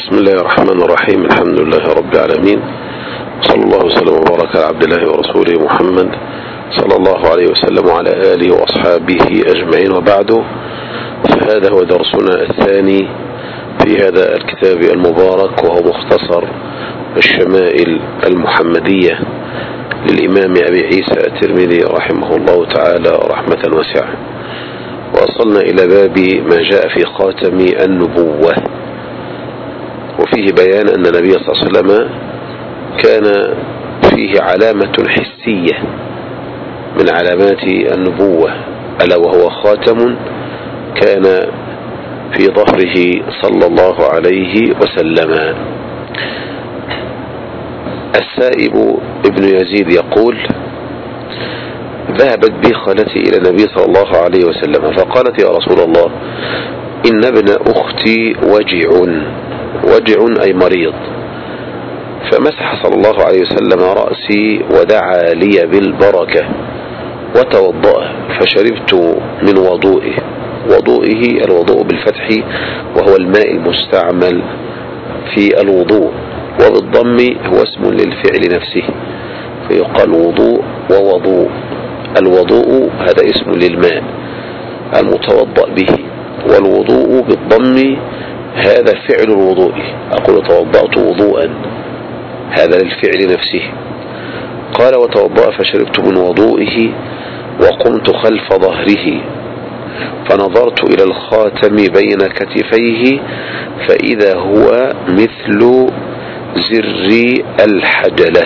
بسم الله الرحمن الرحيم. الحمد لله رب العالمين، صلى الله وسلم وبارك على عبد الله ورسوله محمد صلى الله عليه وسلم وعلى آله وأصحابه أجمعين، وبعد، فهذا هو درسنا الثاني في هذا الكتاب المبارك، وهو مختصر الشمائل المحمدية للإمام أبي عيسى الترمذي رحمه الله تعالى رحمة واسعة. وصلنا إلى باب ما جاء في خاتم النبوة، وفيه بيان أن النبي صلى الله عليه وسلم كان فيه علامة حسية من علامات النبوة، ألا وهو خاتم كان في ظهره صلى الله عليه وسلم. السائب ابن يزيد يقول: ذهبت بي خالتي إلى النبي صلى الله عليه وسلم فقالت: يا رسول الله، إن ابن أختي وجع أي مريض. فمسح صلى الله عليه وسلم رأسي ودعا لي بالبركة وتوضأ، فشربت من وضوئه الوضوء بالفتح وهو الماء المستعمل في الوضوء، وبالضم هو اسم للفعل نفسه، فيقال وضوء ووضوء. الوضوء هذا اسم للماء المتوضأ به، والوضوء بالضم هذا فعل الوضوء. أقول توضأت وضوءا، هذا للفعل نفسه. قال: وتوضأ فشربت من وضوئه وقمت خلف ظهره فنظرت إلى الخاتم بين كتفيه فإذا هو مثل زر الحجلة.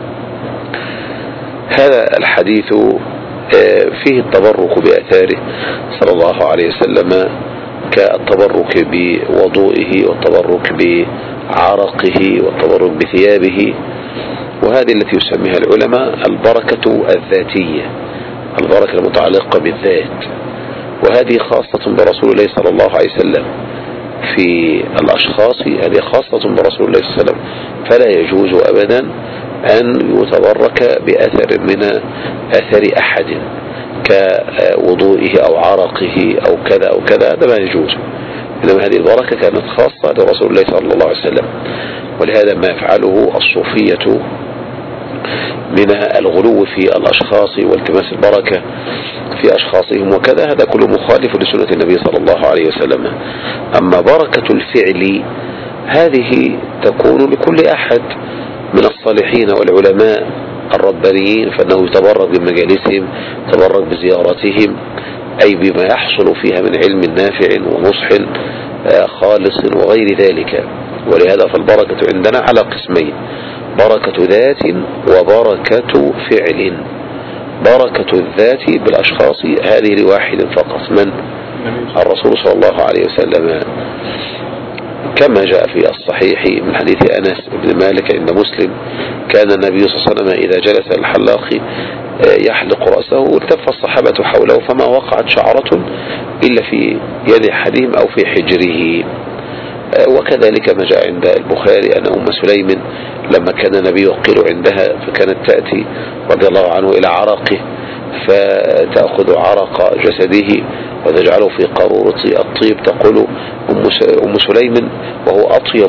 هذا الحديث فيه التبرك بآثاره صلى الله عليه وسلم، كالتبرك بوضوئه والتبرك بعرقه والتبرك بثيابه، وهذه التي يسميها العلماء البركة الذاتية، البركة المتعلقة بالذات، وهذه خاصة برسول الله صلى الله عليه وسلم. في الأشخاص هذه خاصة برسول الله صلى الله عليه وسلم، فلا يجوز أبدا أن يتبرك بأثر من أثر أحد كوضوئه أو عرقه أو كذا أو كذا، هذا ما يجوز. إنما هذه البركة كانت خاصة لرسول الله صلى الله عليه وسلم، ولهذا ما يفعله الصوفية من الغلو في الأشخاص والتماس البركة في أشخاصهم وكذا، هذا كله مخالف لسنة النبي صلى الله عليه وسلم. أما بركة الفعل هذه تكون لكل أحد من الصالحين والعلماء الربانيين، فإنه يتبرك بمجالسهم، يتبرك بزيارتهم، أي بما يحصل فيها من علم نافع ونصح خالص وغير ذلك. ولهذا فالبركة عندنا على قسمين: بركة ذات وبركة فعل. بركة الذات بالأشخاص هذه لواحد فقط، من؟ الرسول صلى الله عليه وسلم، كما جاء في الصحيح من حديث أنس بن مالك عند مسلم: كان النبي صلى الله عليه وسلم إذا جلس الحلاق يحلق رأسه التف الصحابة حوله فما وقعت شعرة إلا في يد أحدهم أو في حجره. وكذلك ما جاء عند البخاري أن أم سليم لما كان النبي يقيل عندها فكانت تأتي رضي الله عنه إلى عرقه فتأخذ عرق جسده وتجعله في قارورة الطيب، تقول أم سليم: وهو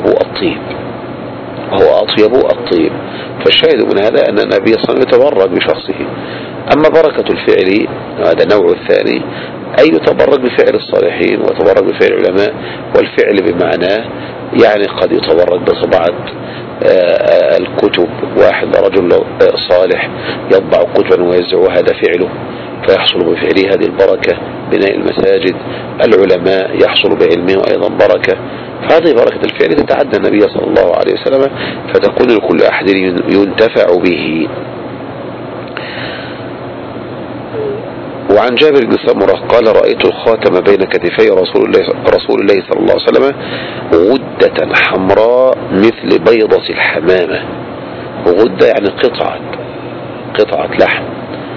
أطيب الطيب. فالشاهد من هذا أن النبي صلى الله عليه وسلم يتبرك بشخصه. أما بركة الفعل هذا النوع الثاني، أي يتبرك بفعل الصالحين ويتبرك بفعل العلماء، والفعل بمعناه يعني قد يتبرك بطبعة الكتب، واحد رجل صالح يطبع كتبا ويوزعها، هذا فعله فيحصل بفعله هذه البركة. بناء المساجد، العلماء يحصل بعلمه أيضا بركة. فهذه بركة الفعل تتعدى النبي صلى الله عليه وسلم، فتكون لكل أحد ينتفع به. وعن جابر بن سمرة قال: رأيت الخاتم بين كتفي رسول الله صلى الله عليه وسلم غدة حمراء مثل بيضة الحمامة. غدة يعني قطعة لحم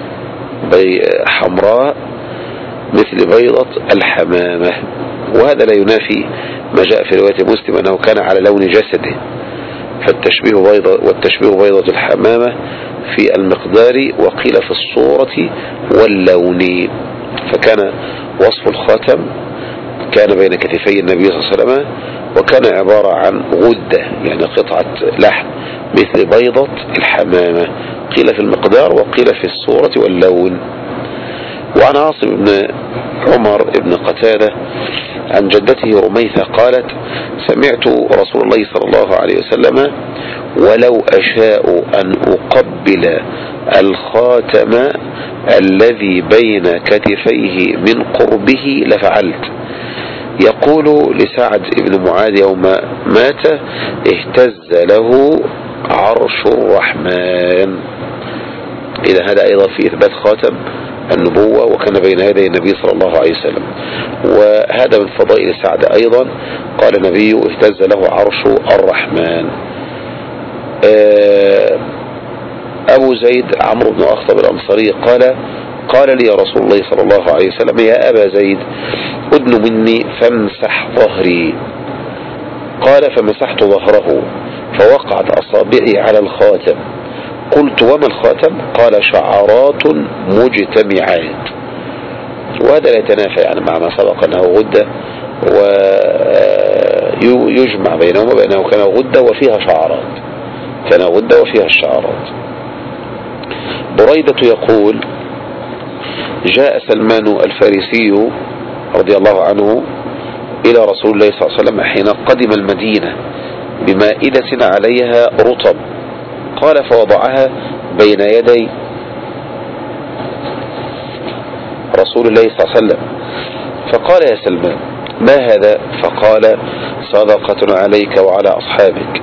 حمراء مثل بيضة الحمامة. وهذا لا ينافي ما جاء في رواية مسلم أنه كان على لون جسده، والتشبيه بيضة الحمامة في المقدار وقيل في الصورة واللون. فكان وصف الخاتم كان بين كتفي النبي صلى الله عليه وسلم، وكان عبارة عن غدة يعني قطعة لحم مثل بيضة الحمامة، قيل في المقدار وقيل في الصورة واللون. وعن عاصم بن عمر بن قتادة عن جدته رميثة قالت: سمعت رسول الله صلى الله عليه وسلم: ولو أشاء أن أقبل الخاتم الذي بين كتفيه من قربه لفعلت. يقول لسعد بن معاذ يوم مات: اهتز له عرش الرحمن. إذا هذا أيضا في إثبات خاتم النبوة، وكان بين يدي النبي صلى الله عليه وسلم. وهذا من فضائل سعد أيضا، قال النبي: اهتز له عرش الرحمن. أبو زيد عمرو بن أخطب الأنصاري قال لي يا رسول الله صلى الله عليه وسلم: يا أبا زيد أدن مني فامسح ظهري. قال: فمسحت ظهره فوقعت أصابعي على الخاتم. قلت: وما الخاتم؟ قال: شعرات مجتمعات. وهذا لا يتنافى يعني مع ما سبق أنه غدة، ويجمع بينهما بأنه كان غدة وفيها شعرات، كان غدة وفيها الشعرات. بريدة يقول: جاء سلمان الفارسي رضي الله عنه إلى رسول الله صلى الله عليه وسلم حين قدم المدينة بمائدة عليها رطب، قال: فوضعها بين يدي رسول الله صلى الله عليه وسلم، فقال: يا سلمان ما هذا؟ فقال: صدقة عليك وعلى أصحابك.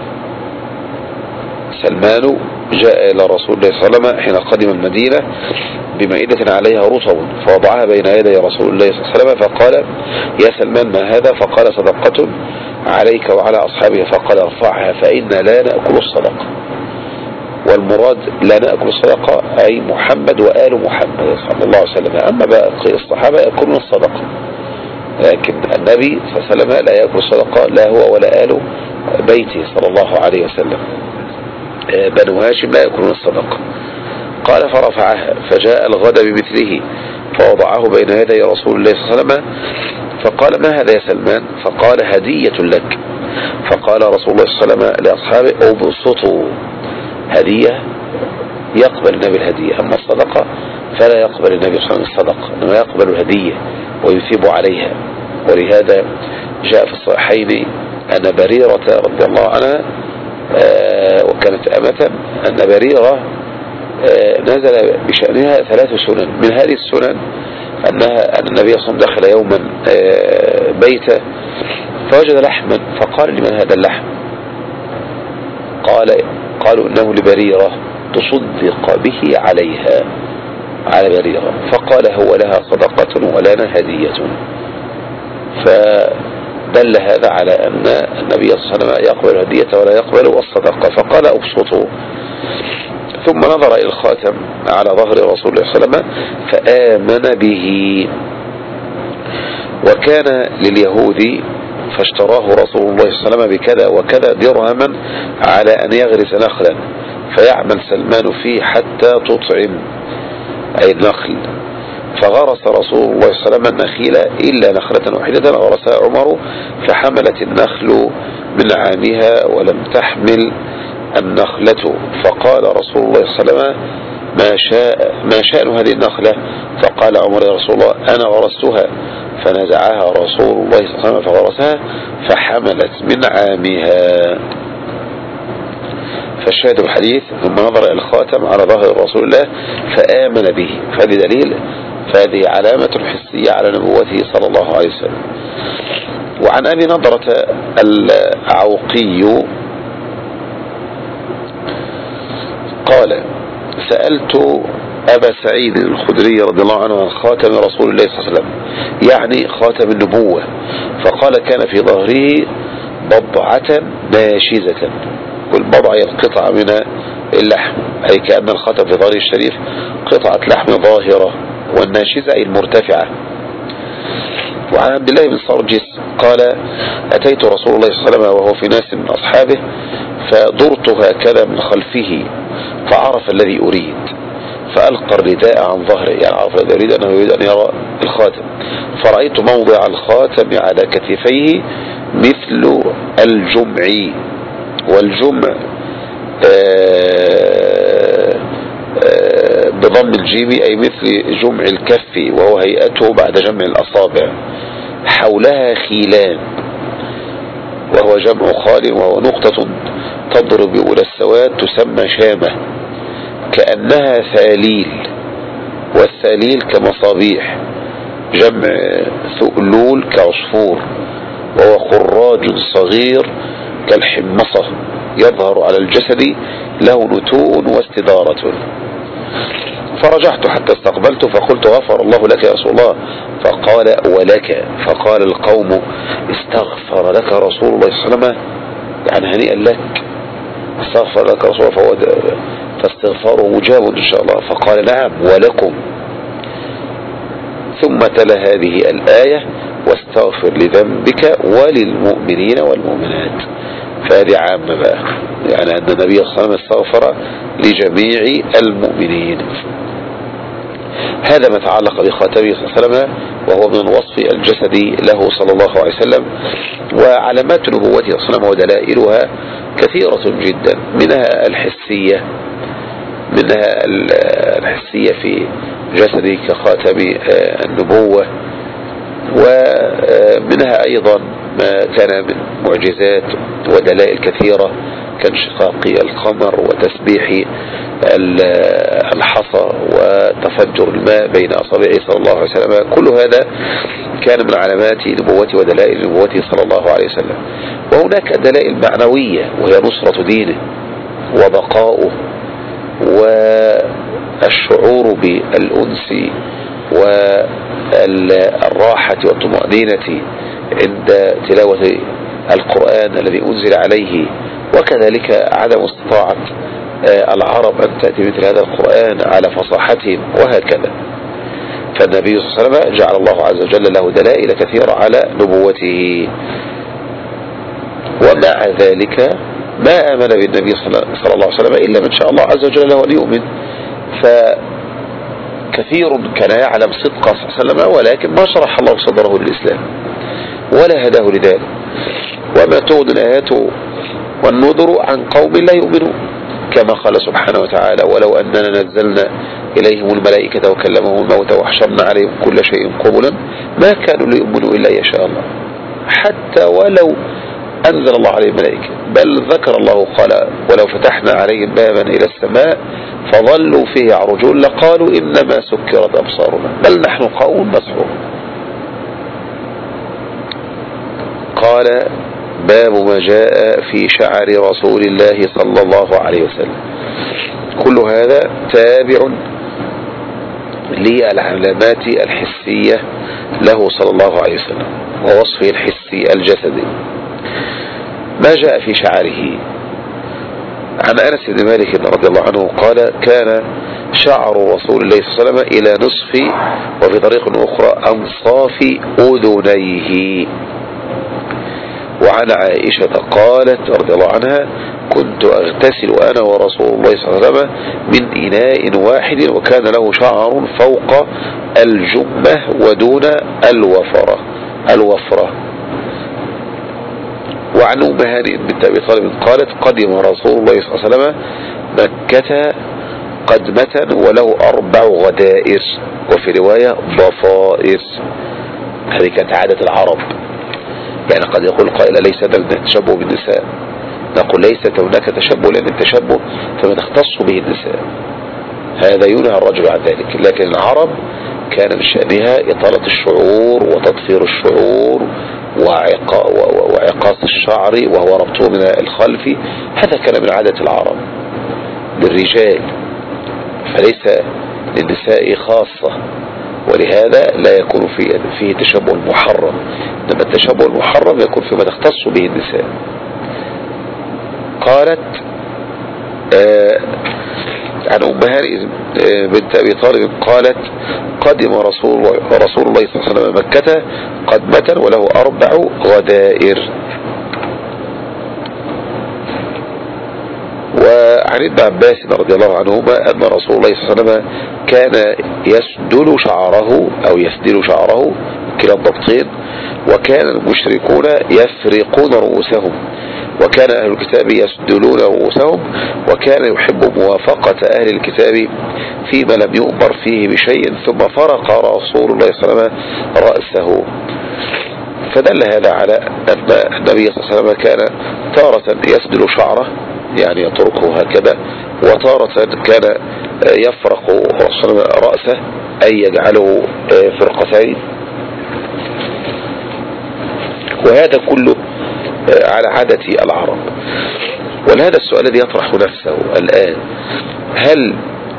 سلمان جاء إلى رسول الله صلى الله عليه وسلم حين قدم المدينة بمائدة عليها رطب، فوضعها بين يدي رسول الله صلى الله عليه وسلم، فقال: يا سلمان ما هذا؟ فقال: صدقة عليك وعلى أصحابك. فقال: ارفعها فإن لا نأكل الصدقة. والمراد لا نأكل الصدقة أي محمد وآل محمد صلى الله عليه وسلم، أما باقي الصحابة يأكلون الصدقة، لكن النبي صلى الله عليه وسلم لا يأكل الصدقة، لا هو ولا آل بيته صلى الله عليه وسلم. بنو هاشم لا يأكلون الصدقة. قال: فرفعها فجاء الغد بمثله فوضعه بين يدي رسول الله صلى الله عليه وسلم، فقال: ما هذا يا سلمان؟ فقال: هدية لك. فقال رسول الله صلى الله عليه وسلم لأصحابه: أبسطوا. هدية يقبل النبي الهدية، أما الصدقة فلا يقبل النبي صلى الله عليه وسلم الصدقة، إنما يقبل الهدية ويثيب عليها. ولهذا جاء في الصحيحين أن بريرة رضي الله عنها وكانت أمة، أن بريرة نزل بشأنها 3 سنن. من هذه السنن أن النبي صلى الله عليه وسلم دخل يوما بيته فوجد لحما، فقال: لمن هذا اللحم؟ قالوا: إنه لبريرة تصدق به عليها، على بريرة. فقال: هو لها صدقة ولنا هدية. فدل هذا على أن النبي صلى الله عليه وسلم يقبل الهدية ولا يقبل الصدقة. فقال: أبسطوا. ثم نظر إلى الخاتم على ظهر رسول الله صلى الله عليه وسلم فآمن به. وكان لليهود فاشتراه رسول الله صلى الله عليه وسلم بكذا وكذا درهما على أن يغرس نخلا فيعمل سلمان فيه حتى تطعم، أي النخل. فغرس رسول الله صلى الله عليه وسلم النخيل إلا نخلة واحدة غرسها عمر، فحملت النخل من عامها ولم تحمل النخلة. فقال رسول الله صلى الله عليه وسلم: ما شأن هذه النخلة؟ فقال عمر: يا رسول الله أنا غرستها. فنزعها رسول الله صلى الله عليه وسلم فغرسها فحملت من عامها. فالشاهد الحديث: ثم نظر إلى الخاتم على ظهر رسول الله فآمن به. فهذه دليل، فهذه علامة حسية على نبوته صلى الله عليه وسلم. وعن أبي نضرة العوقي قال: سألت أبا سعيد الخدري رضي الله عنه عن خاتم رسول الله صلى الله عليه وسلم، يعني خاتم النبوة، فقال: كان في ظهره بضعة ناشزة. والبضع هي القطعة من اللحم، أي كأن الخاتم في ظهره الشريف قطعة لحم ظاهرة، والناشزة أي المرتفعة. وعن عبد الله بن صرجس قال: أتيت رسول الله صلى الله عليه وسلم وهو في ناس من أصحابه فدرت هكذا من خلفه فعرف الذي أريد، فألقى الرداء عن ظهره، يعني عرف يريد أن يرى الخاتم. فرأيت موضع الخاتم على كتفيه مثل الجمع، والجمع بضم الجيم أي مثل جمع الكف، وهو هيئته بعد جمع الأصابع. حولها خيلان، وهو جمع خال، وهو نقطة تضرب بأولى السواد تسمى شامة، كأنها ثاليل، والثاليل كمصابيح، جمع ثؤلول كعصفور، وهو خراج صغير كالحمصة يظهر على الجسد، له نتوء واستدارة. فرجعت حتى استقبلت فقلت غفر الله لك يا رسول الله. فقال ولك. فقال القوم استغفر لك رسول الله صلى الله عليه وسلم، يعني هنيئا لك، استغفر لك رسول الله، فاستغفاره مجاب إن شاء الله. فقال نعم ولكم. ثم تلا هذه الآية واستغفر لذنبك وللمؤمنين والمؤمنات. فهذه عامة بقى، يعني أن النبي صلى الله عليه وسلم استغفر لجميع المؤمنين. هذا ما تعلق بخاتمه صلى الله عليه وسلم، وهو من الوصف الجسدي له صلى الله عليه وسلم. وعلامات نبوته صلى الله عليه وسلم ودلائلها كثيرة جدا، منها الحسية، في جسده كخاتم النبوة، ومنها أيضا ما كان من معجزات ودلائل كثيرة كانشقاق القمر وتسبيح الحصى وتفجر الماء بين أصابعه صلى الله عليه وسلم. كل هذا كان من علامات نبوته ودلائل نبوته صلى الله عليه وسلم. وهناك دلائل معنوية، وهي نصرة دينه وبقاؤه والشعور بالأنس والراحة والطمأنينة عند تلاوة القرآن الذي أنزل عليه، وكذلك عدم استطاعة العرب أن تأتي مثل هذا القرآن على فصاحتهم، وهكذا. فالنبي صلى الله عليه وسلم جعل الله عز وجل له دلائل كثيرة على نبوته. ومع ذلك ما آمن بالنبي صلى الله عليه وسلم إلا من شاء الله عز وجل له أن يؤمن. فكثير كان يعلم صدق صلى الله عليه وسلم، ولكن ما شرح الله صدره للإسلام ولا هداه لذلك. وما تغني الآيات والنذر عن قوم لا يؤمنون، كما قال سبحانه وتعالى ولو أننا نزلنا إليهم الملائكة وكلمهم الموتى وحشرنا عليهم كل شيء قبلا ما كانوا ليؤمنوا إلا يشاء الله، حتى ولو أنزل الله عليهم ملائكة. بل ذكر الله قال ولو فتحنا عليهم بابا إلى السماء فظلوا فيه يعرجون لقالوا إنما سكرت أبصارنا بل نحن قوم مسحورون. قال باب ما جاء في شعر رسول الله صلى الله عليه وسلم. كل هذا تابع للعلامات الحسية له صلى الله عليه وسلم ووصفه الحسي الجسدي. ما جاء في شعره عن أنس بن مالك رضي الله عنه قال كان شعر رسول الله صلى الله عليه وسلم إلى نصف، وفي طريق أخرى أنصاف أذنيه. وعن عائشة قالت رضي الله عنها كنت أغتسل أنا ورسول الله صلى الله عليه وسلم من إناء واحد وكان له شعر فوق الجمة ودون الوفرة. وعن أم هانئ بنت أبي طالب قالت قدم رسول الله صلى الله عليه وسلم مكة قدمة وله 4 غدائر، وفي رواية ضفائر. هذه كانت عادة العرب. يعني قد يقول قائل ليس هناك تشبه بالنساء، نقول ليس هناك تشبه، لأن التشبه فما تختص به النساء، هذا ينهى الرجل عن ذلك. لكن العرب كان من شأنها إطالة الشعور وتضفير الشعور وعقاص الشعر وهو ربطه من الخلف. هذا كان من عادة العرب للرجال، فليس للنساء خاصة، ولهذا لا يكون فيه تشبه المحرم. إنما التشبه المحرم يكون فيما تختص به النساء. قالت عن أم هانئ بنت أبي طالب قالت قدم رسول الله صلى الله عليه وسلم مكة قدمة وله 4 غدائر. عن ابن عباس رضي الله عنهما أن رسول الله صلى الله عليه وسلم كان يسدل شعره أو يسدل شعره كلا الضبطين، وكان المشركون يفرقون رؤوسهم، وكان أهل الكتاب يسدلون رؤوسهم، وكان يحب موافقة أهل الكتاب فيما لم يؤمر فيه بشيء، ثم فرق رسول الله صلى الله عليه وسلم رأسه. فدل هذا على أن النبي صلى الله عليه وسلم كان تارة يسدل شعره يعني يتركه هكذا، وتارة كان يفرق رأسه أي يجعله فرقتين، وهذا كله على عادة العرب. ولهذا السؤال الذي يطرح نفسه الآن، هل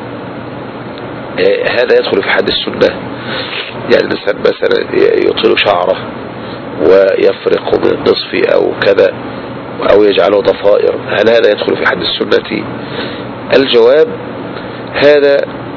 هذا يدخل في حد السنة؟ يعني الإنسان مثلا يطيل شعره ويفرق من النصف أو كذا أو يجعله ضفائر، هل هذا يدخل في حد السنة؟ الجواب هذا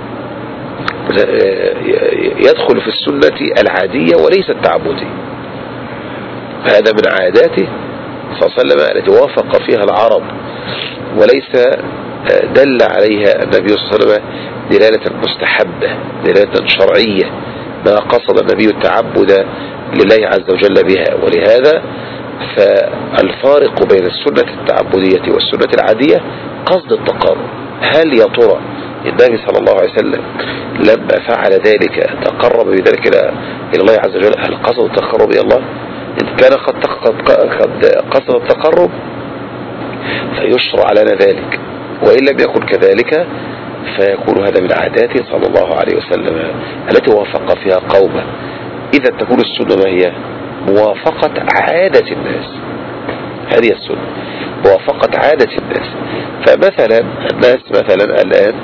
يدخل في السنة العادية وليس التعبدية. هذا من عاداته صلى الله عليه وسلم التي وافق فيها العرب، وليس دل عليها النبي صلى الله عليه وسلم دلالة مستحبة، دلالة شرعية، ما قصد النبي التعبد لله عز وجل بها. ولهذا فالفارق بين السنة التعبدية والسنة العادية قصد التقرب. هل يا ترى النبي صلى الله عليه وسلم لما فعل ذلك تقرب بذلك إلى الله عز وجل؟ هل قصد التقرب إلى الله؟ إن كان قد قصد التقرب فيشرع لنا ذلك، وإن لم يكن كذلك فيكون هذا من عاداته صلى الله عليه وسلم التي وافق فيها قومه. إذا تكون السنة ما هي؟ موافقة عادة الناس، هذه السنة، موافقة عادة الناس. فمثلا الناس مثلا الآن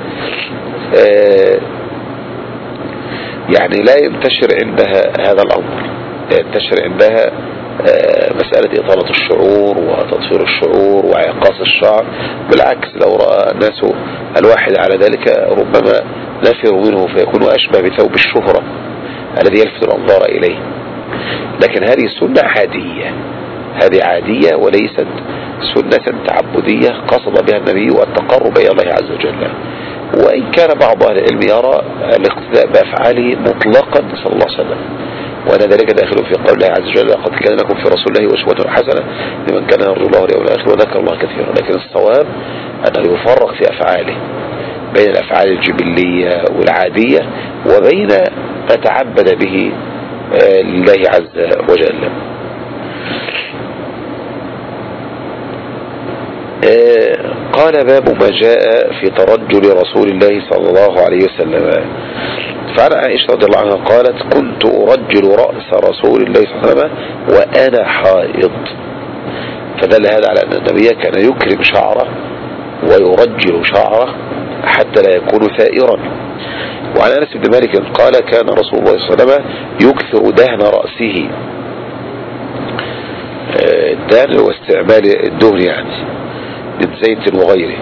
يعني لا ينتشر عندها هذا الأمر، ينتشر عندها مسألة إطالة الشعور وتطفير الشعور وإعقاص الشعر. بالعكس، لو رأى الناس الواحد على ذلك ربما نفروا منه فيكون أشبه بثوب الشهرة الذي يلفت الأنظار إليه. لكن هذه سنة عادية، هذه عادية وليست سنة تعبدية قصد بها النبي التقرب إلى الله عز وجل. وإن كان بعض أهل العلم يرى الاقتداء بأفعاله مطلقا صلى الله عليه وسلم، وأن ذلك داخل في قول الله عز وجل: لقد كان لكم في رسول الله أسوة حسنة لمن كان يرجو الله واليوم الآخر وذكر الله كثيرا. لكن الصواب أنه يفرق في أفعاله بين الأفعال الجبلية والعادية وبين ما تعبد به لله عز وجل. قال: باب ما جاء في ترجل رسول الله صلى الله عليه وسلم. فعن عائشة رضي الله عنها قالت: كنت أرجل رأس رسول الله صلى الله عليه وسلم وأنا حائض. فدل هذا على أن النبي كان يكرم شعره ويرجل شعره حتى لا يكون ثائرا. وعن أنس بن مالك قال: كان رسول الله صلى الله عليه وسلم يكثر دهن رأسه. الدهن هو استعمال الدهن يعني من زيت وغيره،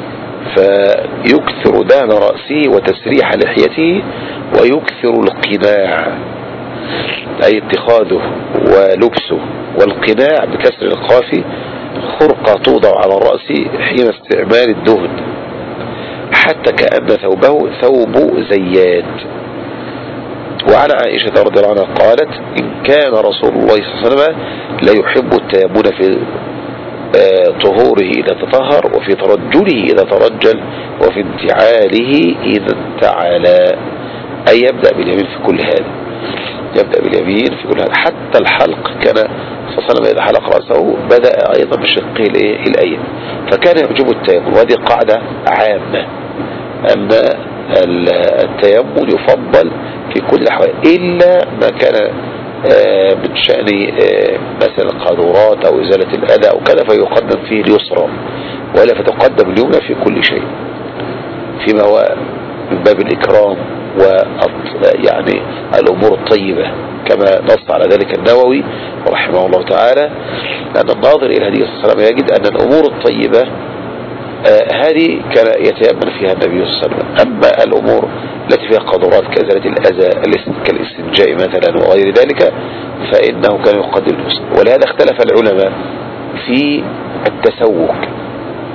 فيكثر دهن رأسه وتسريح لحيته، ويكثر القناع أي اتخاذه ولبسه. والقناع بكسر القاف خرقة توضع على الرأس حين استعمال الدهن حتى كأن ثوبه ثوب زيات. وعن عائشة رضي الله عنها قالت: إن كان رسول الله صلى الله عليه وسلم لا يحب التيمم في طهوره إذا تطهر، وفي ترجله إذا ترجل، وفي انتعاله إذا انتعل. أي يبدأ باليمين في كل هذا، يبدأ باليمين في كل هذا. حتى الحلق كان صلى الله عليه وسلم إذا حلق رأسه بدأ أيضا بشقه الأيمن، فكان يعجب التيمم. وهذه قاعدة عامة أن التيمم يفضل في كل الأحوال إلا ما كان من شأن مثلا القاذورات أو إزالة الأذى أو كذا، فيقدم فيه اليسرى، ولا فتقدم اليمنى في كل شيء فيما هو من باب الإكرام ويعني الأمور الطيبة، كما نص على ذلك النووي رحمه الله تعالى، لأن الناظر إلى الحديث صلى الله عليه وسلم يجد أن الأمور الطيبة هذه كان يتيمم فيها النبي صلى الله عليه وسلم. أما الأمور التي فيها قدرات كإزالة الأذى كالاستنجاء مثلا وغير ذلك فإنه كان يقدم الحسن. ولهذا اختلف العلماء في التسوق،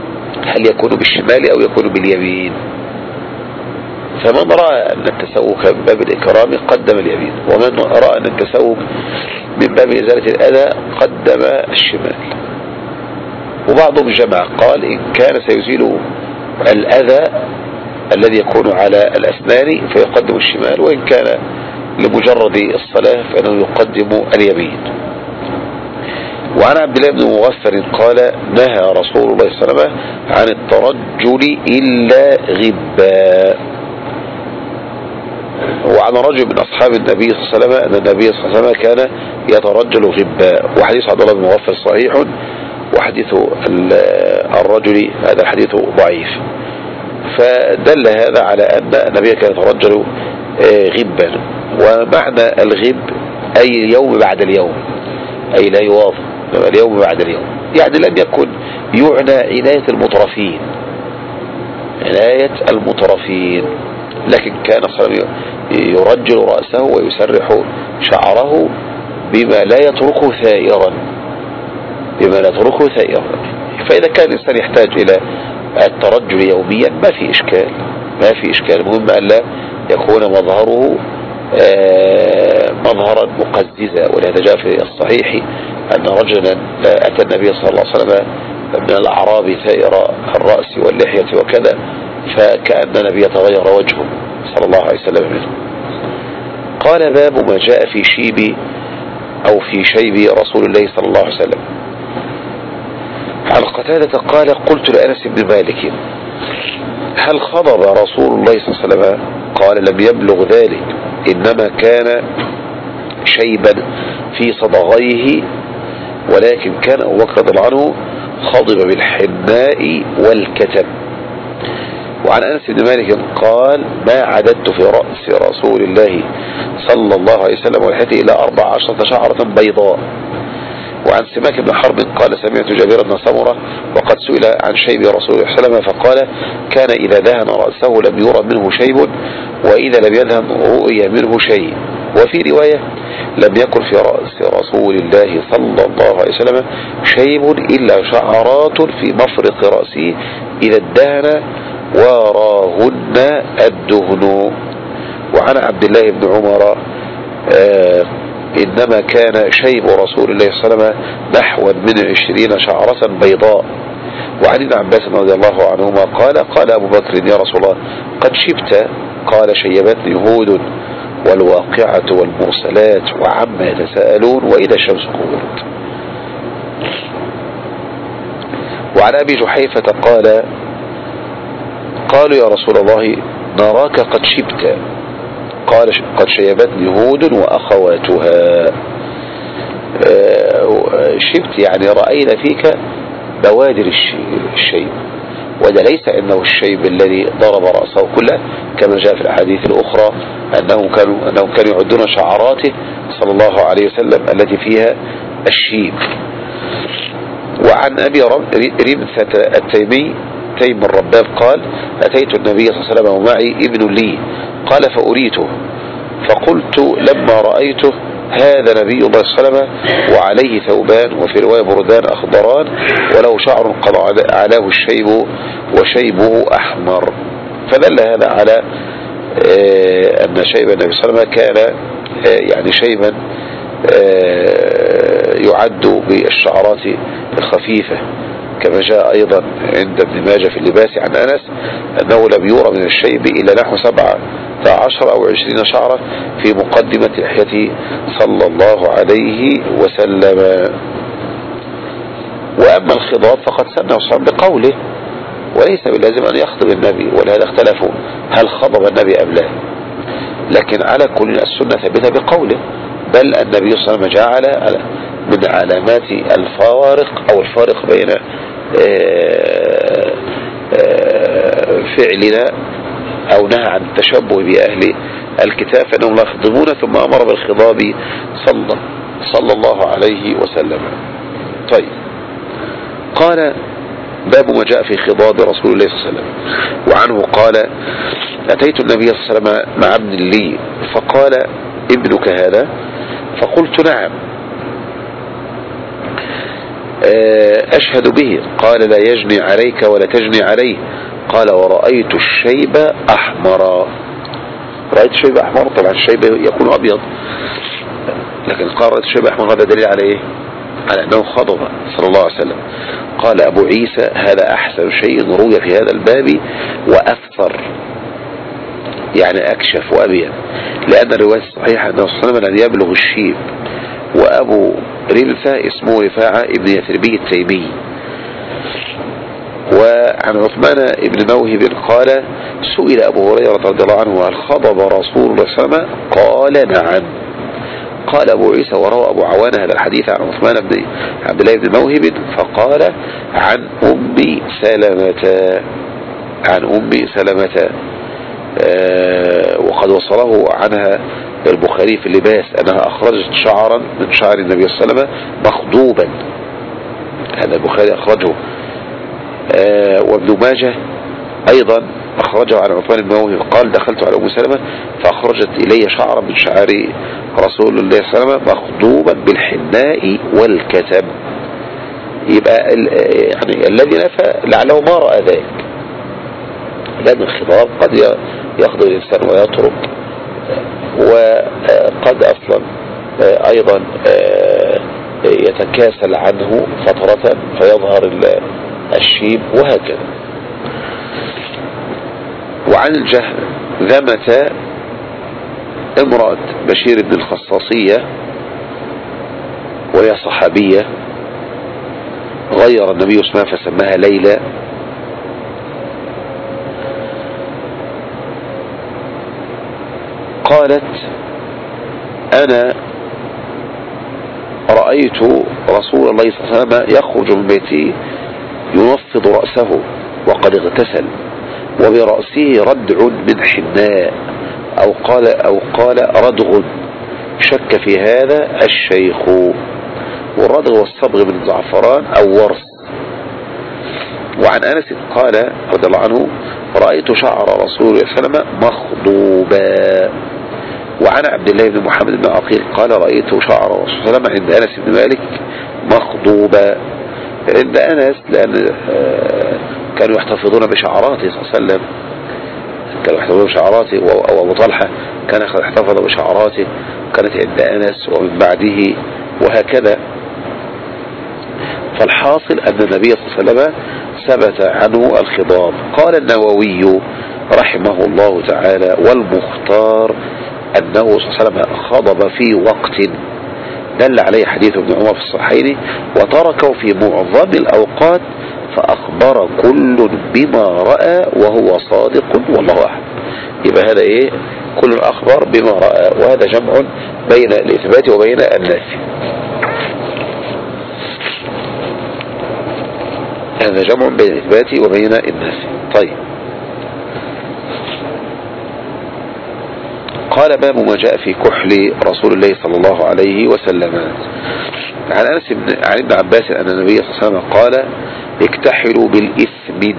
هل يكون بالشمال أو يكون باليمين؟ فمن رأى أن التسوق من باب الإكرام قدم اليمين، ومن رأى أن التسوق من باب إزالة الأذى قدم الشمال. وبعضهم جمع قال إن كان سيزيل الأذى الذي يكون على الأسنان فيقدم الشمال، وإن كان لمجرد الصلاة فإنه يقدم اليمين. وعن عبد الله بن مغفر قال نهى رسول الله صلى الله عليه وسلم عن الترجل إلا غبا. وعن رجل من أصحاب النبي صلى الله عليه وسلم أن النبي صلى الله عليه وسلم كان يترجل غبا. وحديث عبد الله بن مغفر صحيح، وحديث الرجل هذا الحديث ضعيف. فدل هذا على أن النبي كان يترجل غبا. ومعنى الغب أي اليوم بعد اليوم، أي لا يواظب اليوم بعد اليوم، يعني لم يكن يعنى عناية المترفين، عناية المترفين، لكن كان صلى الله عليه وسلم يرجل رأسه ويسرح شعره بما لا يتركه ثائرا، بما لا يتركه ثائرا. فإذا كان الإنسان يحتاج إلى الترجل يوميا ما في إشكال، ما في إشكال. المهم أن لا يكون مظهره مظهرا مقززا. ولهذا جاء في الصحيح أن رجلا أتى النبي صلى الله عليه وسلم من الأعراب ثائر الرأس واللحية وكذا، فكأن النبي يتغير وجهه صلى الله عليه وسلم منه. قال باب ما جاء في شيب أو في شيب رسول الله صلى الله عليه وسلم. عن قتادة قال قلت لأنس بن مالك هل خضب رسول الله صلى الله عليه وسلم؟ قال لم يبلغ ذلك، إنما كان شيبا في صدغيه، ولكن كان أبو بكر رضي الله عنه خضب بالحناء والكتم. وعن أنس بن مالك قال ما عددت في رأس رسول الله صلى الله عليه وسلم ولحيته إلى 14 شعرة بيضاء. وعن سماك بن حرب قال سمعت جابر بن سمرة وقد سئل عن شيب رسول الله صلى الله عليه وسلم فقال كان إذا دهن رأسه لم يرى منه شيب، وإذا لم يدهن رؤي منه شيء. وفي رواية لم يكن في رأس رسول الله صلى الله عليه وسلم شيب إلا شعرات في مفرق رأسه إذا الدهن وراهن الدهن. وعن عبد الله بن عمر إنما كان شيب رسول الله صلى الله عليه وسلم نحو من 20 شعرة بيضاء. وعن ابن عباس رضي الله عنهما قال أبو بكر يا رسول الله قد شبت؟ قال شيبتني هود والواقعة والمرسلات وعما يتساءلون وإذا الشمس كورت. وعن أبي جحيفة قالوا يا رسول الله نراك قد شبت؟ قال قد شيبتني هود وأخواتها. شبت يعني رأينا فيك بوادر الشيب، وده ليس انه الشيب الذي ضرب رأسه كله كما جاء في الأحاديث الأخرى أنهم كانوا يعدون شعراته صلى الله عليه وسلم التي فيها الشيب. وعن أبي رمثة التيمي تيم الرباب قال أتيت النبي صلى الله عليه وسلم ومعي ابن لي قال فأريته فقلت لما رأيته هذا نبي الله صلى الله عليه وسلم وعليه ثوبان وفي رواية بردان أخضران وله شعر قد علاه الشيب وشيبه أحمر. فدل هذا على أن شيب النبي صلى الله عليه وسلم كان يعني شيبا يعد بالشعرات الخفيفة، كما جاء أيضا عند ابن ماجه في اللباس عن أنس أنه لم يرى من الشيب إلا نحو 17 أو 20 شعرة في مقدمة لحيته صلى الله عليه وسلم. وأما الخضاب فقد سنه صلى بقوله وليس باللازم أن يخطب النبي، ولهذا اختلفوا هل خضب النبي أم لا، لكن على كل السنة ثابتة بقوله، بل النبي صلى الله عليه وسلم جعل من علامات الفارق بين فعلنا أو نهى عن التشبه بأهل الكتاب فإنهم لا يخضبون، ثم أمر بالخضاب صلى الله عليه وسلم. طيب، قال باب ما جاء في خضاب رسول الله صلى الله عليه وسلم. وعنه قال أتيت النبي صلى الله عليه وسلم مع ابن لي فقال ابنك هذا؟ فقلت نعم. أشهد به. قال لا يجني عليك ولا تجني عليه. قال ورأيت الشيب أحمر. رأيت الشيب أحمر، طبعا الشيب يكون أبيض، لكن قال رأيت الشيب أحمر، هذا دليل على إيه؟ على أنه خضب صلى الله عليه وسلم. قال أبو عيسى هذا أحسن شيء روي في هذا الباب وأكثر، يعني أكشف وأبين، لأن الرواية الصحيحة أنه صلى الله عليه وسلم لم يبلغ الشيب. وأبو رمثة اسمه رفاعة ابن يثربي التيمي. وعن عثمان ابن موهب قال سئل أبو هريرة رضي الله عنه هل خضب رسول الله صلى الله عليه وسلم؟ قال نعم. قال أبو عيسى وروى أبو عوانة هذا الحديث عن عثمان بن عبد الله بن موهب فقال عن أم سلمة، عن أم سلمة. وقد وصله عنها البخاري في اللباس أنها أخرجت شعرا من شعر النبي صلى الله عليه وسلم مخضوبا، هذا البخاري أخرجه. وابن ماجه أيضا أخرجه عن عثمان بن موهب قال دخلت على أم سلمة فأخرجت إلي شعرا من شعر رسول الله صلى الله عليه وسلم مخضوبا بالحناء والكتب. يبقى يعني الذي نفى لعله ما رأى ذلك، لأن الخضاب قد يخضب الإنسان ويترك، وقد أصلا أيضا يتكاسل عنه فترة فيظهر الشيب وهكذا. وعن الجهذمة امرأة بشير بن الخصاصية وهي صحابية غير النبي اسمها فسماها ليلى. قالت أنا رأيت رسول الله صلى الله عليه وسلم يخرج من بيته ينفض رأسه وقد اغتسل وبرأسه ردع من حناء أو قال ردغ، شك في هذا الشيخ. والردغ والصبغ من الزعفران أو ورس. وعن أنس قال رضي الله عنه رأيت شعر رسول الله صلى الله عليه وسلم مخضوبا. وعن عبد الله بن محمد بن عقيل قال رأيت شعر رسول الله صلى الله عليه وسلم عند أنس بن مالك مخضوبا. عند أنس لأن كانوا يحتفظون بشعراته صلى الله عليه وسلم، كانوا يحتفظون بشعراته، وأبو طلحة كان يحتفظ بشعراته، كانت عند أنس ومن بعده وهكذا. فالحاصل أن النبي صلى الله عليه وسلم ثبت عنه الخضاب. قال النووي رحمه الله تعالى والمختار أنه صلى الله عليه وسلم خضب في وقت دل عليه حديث ابن عمر في الصحيحين وتركه في معظم الأوقات فأخبر كل بما رأى وهو صادق والله أعلم. يبقى هذا إيه؟ كل أخبر بما رأى، وهذا جمع بين الإثبات وبين النفي. هذا جمع بين الإثبات وبين النفي. طيب، قال باب ما جاء في كحل رسول الله صلى الله عليه وسلم. عن أنس عن ابن عباس أن النبي صلى الله عليه وسلم قال اكتحلوا بالإثمد.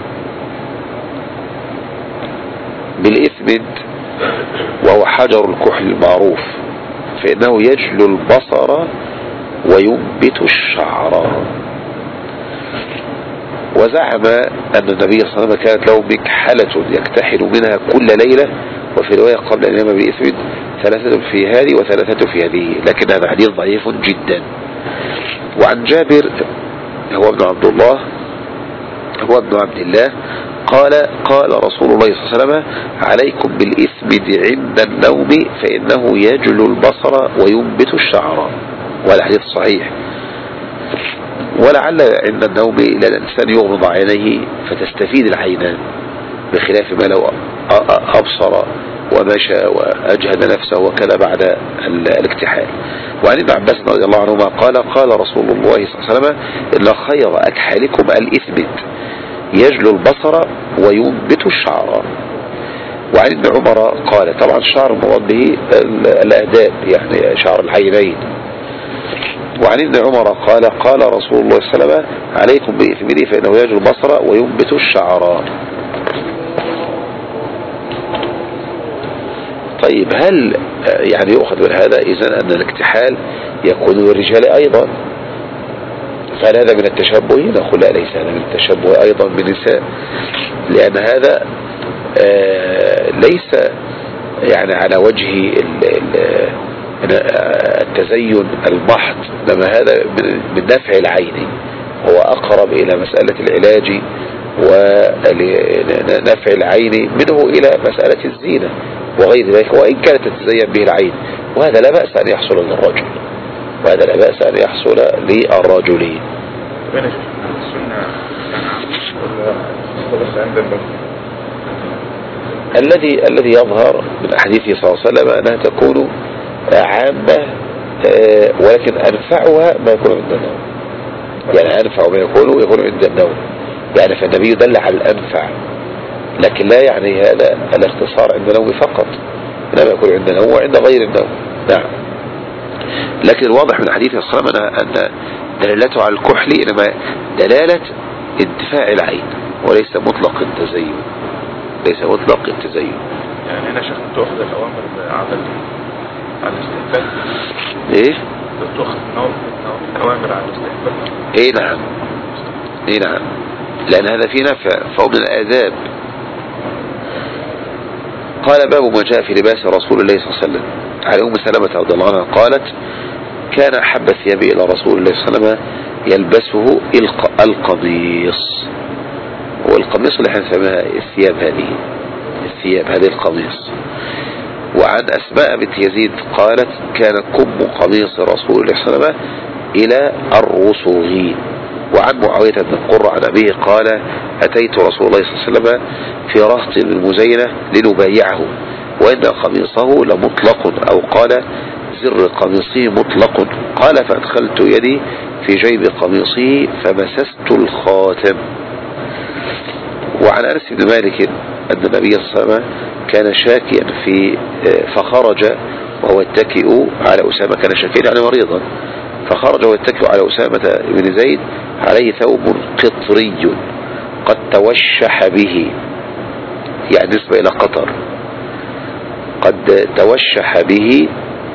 بالإثمد وهو حجر الكحل المعروف، فإنه يجلو البصر وينبت الشعر. وزعم أن النبي صلى الله عليه وسلم كانت له مكحلة يكتحل منها كل ليلة، وفي رواية قبل أن ينام بالإثمد 3 في هذه و3 في هذه، لكن هذا حديث ضعيف جدا. وعن جابر هو ابن عبد الله قال رسول الله صلى الله عليه وسلم عليكم بالإثمد عند النوم فإنه يجلو البصر وينبت الشعر، وهذا حديث صحيح. ولعل عند النوم إلى الإنسان يغمض عينيه فتستفيد العينان، بخلاف ما لو أبصر ومشى وأجهد نفسه وكذا بعد الاكتحال. وعن ابن عباس رضي الله عنهما قال رسول الله صلى الله عليه وسلم إن خير أكحالكم الإثمد يجلو البصر وينبت الشعر. وعن ابن عمر قال، طبعا الشعر المراد به الأهداب يعني شعر العينين. وعن ابن عمر قال رسول الله صلى الله عليه وسلم عليكم بإثمد فإنه يجلو البصر وينبت الشعر. طيب، هل يعني يؤخذ من هذا إذن أن الاكتحال يكون للرجال أيضا؟ فهل هذا من التشبه؟ نقول لا، ليس هذا من التشبه أيضا بالنساء، لأن هذا ليس يعني على وجه التزين المحض، إنما هذا من نفع العين، هو أقرب إلى مسألة العلاج ونفع العين منه إلى مسألة الزينة وغير ذلك، وإن كانت تتزين به العين، وهذا لا بأس أن يحصل للرجل، وهذا لا بأس أن يحصل للرجل. الذي يظهر من حديثه صلى الله عليه وسلم أنها تكون عامة، ولكن أنفعها ما يكون عند النوم، يعني أنفع ما يكون عند النوم، يعني فالنبي دل على الأنفع، لكن لا يعني هذا الاختصار عند النوم فقط، إنما يكون عند النوم وعند غير النوم. نعم. لكن الواضح من حديث صلى الله عليه وسلم أن دلالته على الكحل إنما دلالة انتفاع العين، وليس مطلق التزين، ليس مطلق التزين. يعني هنا شيخ تأخذ الأوامر على الاستحباب. إيه؟ تأخذ الأوامر على الاستحباب. إيه نعم، إيه نعم، لأن هذا في نفع، فهو من الآداب. قال باب ما جاء في لباس رسول الله صلى الله عليه وسلم. عن أم سلمة رضي الله عنها قالت: كان أحب الثياب إلى رسول الله صلى الله عليه وسلم يلبسه القميص، والقميص اللي احنا نسميها الثياب هذه القميص. وعن أسماء بنت يزيد قالت: كان كم قميص رسول الله صلى الله عليه وسلم إلى الرسوغين. وعن معاوية بن القرة عن أبيه قال: أتيت رسول الله صلى الله عليه وسلم في رهط من المزينة لنبايعه، وإن قميصه لمطلق، أو قال زر قميصه مطلق. قال: فأدخلت يدي في جيب قميصه فمسست الخاتم. وعن أنس بن مالك أن النبي صلى الله عليه وسلم كان شاكيا فخرج وهو يتكئ على أسامة، كان شاكيا يعني مريضا، فخرج وهو يتكئ على أسامة بن زيد عليه ثوب قطري قد توشح به، يعني نسبة إلى قطر، قد توشح به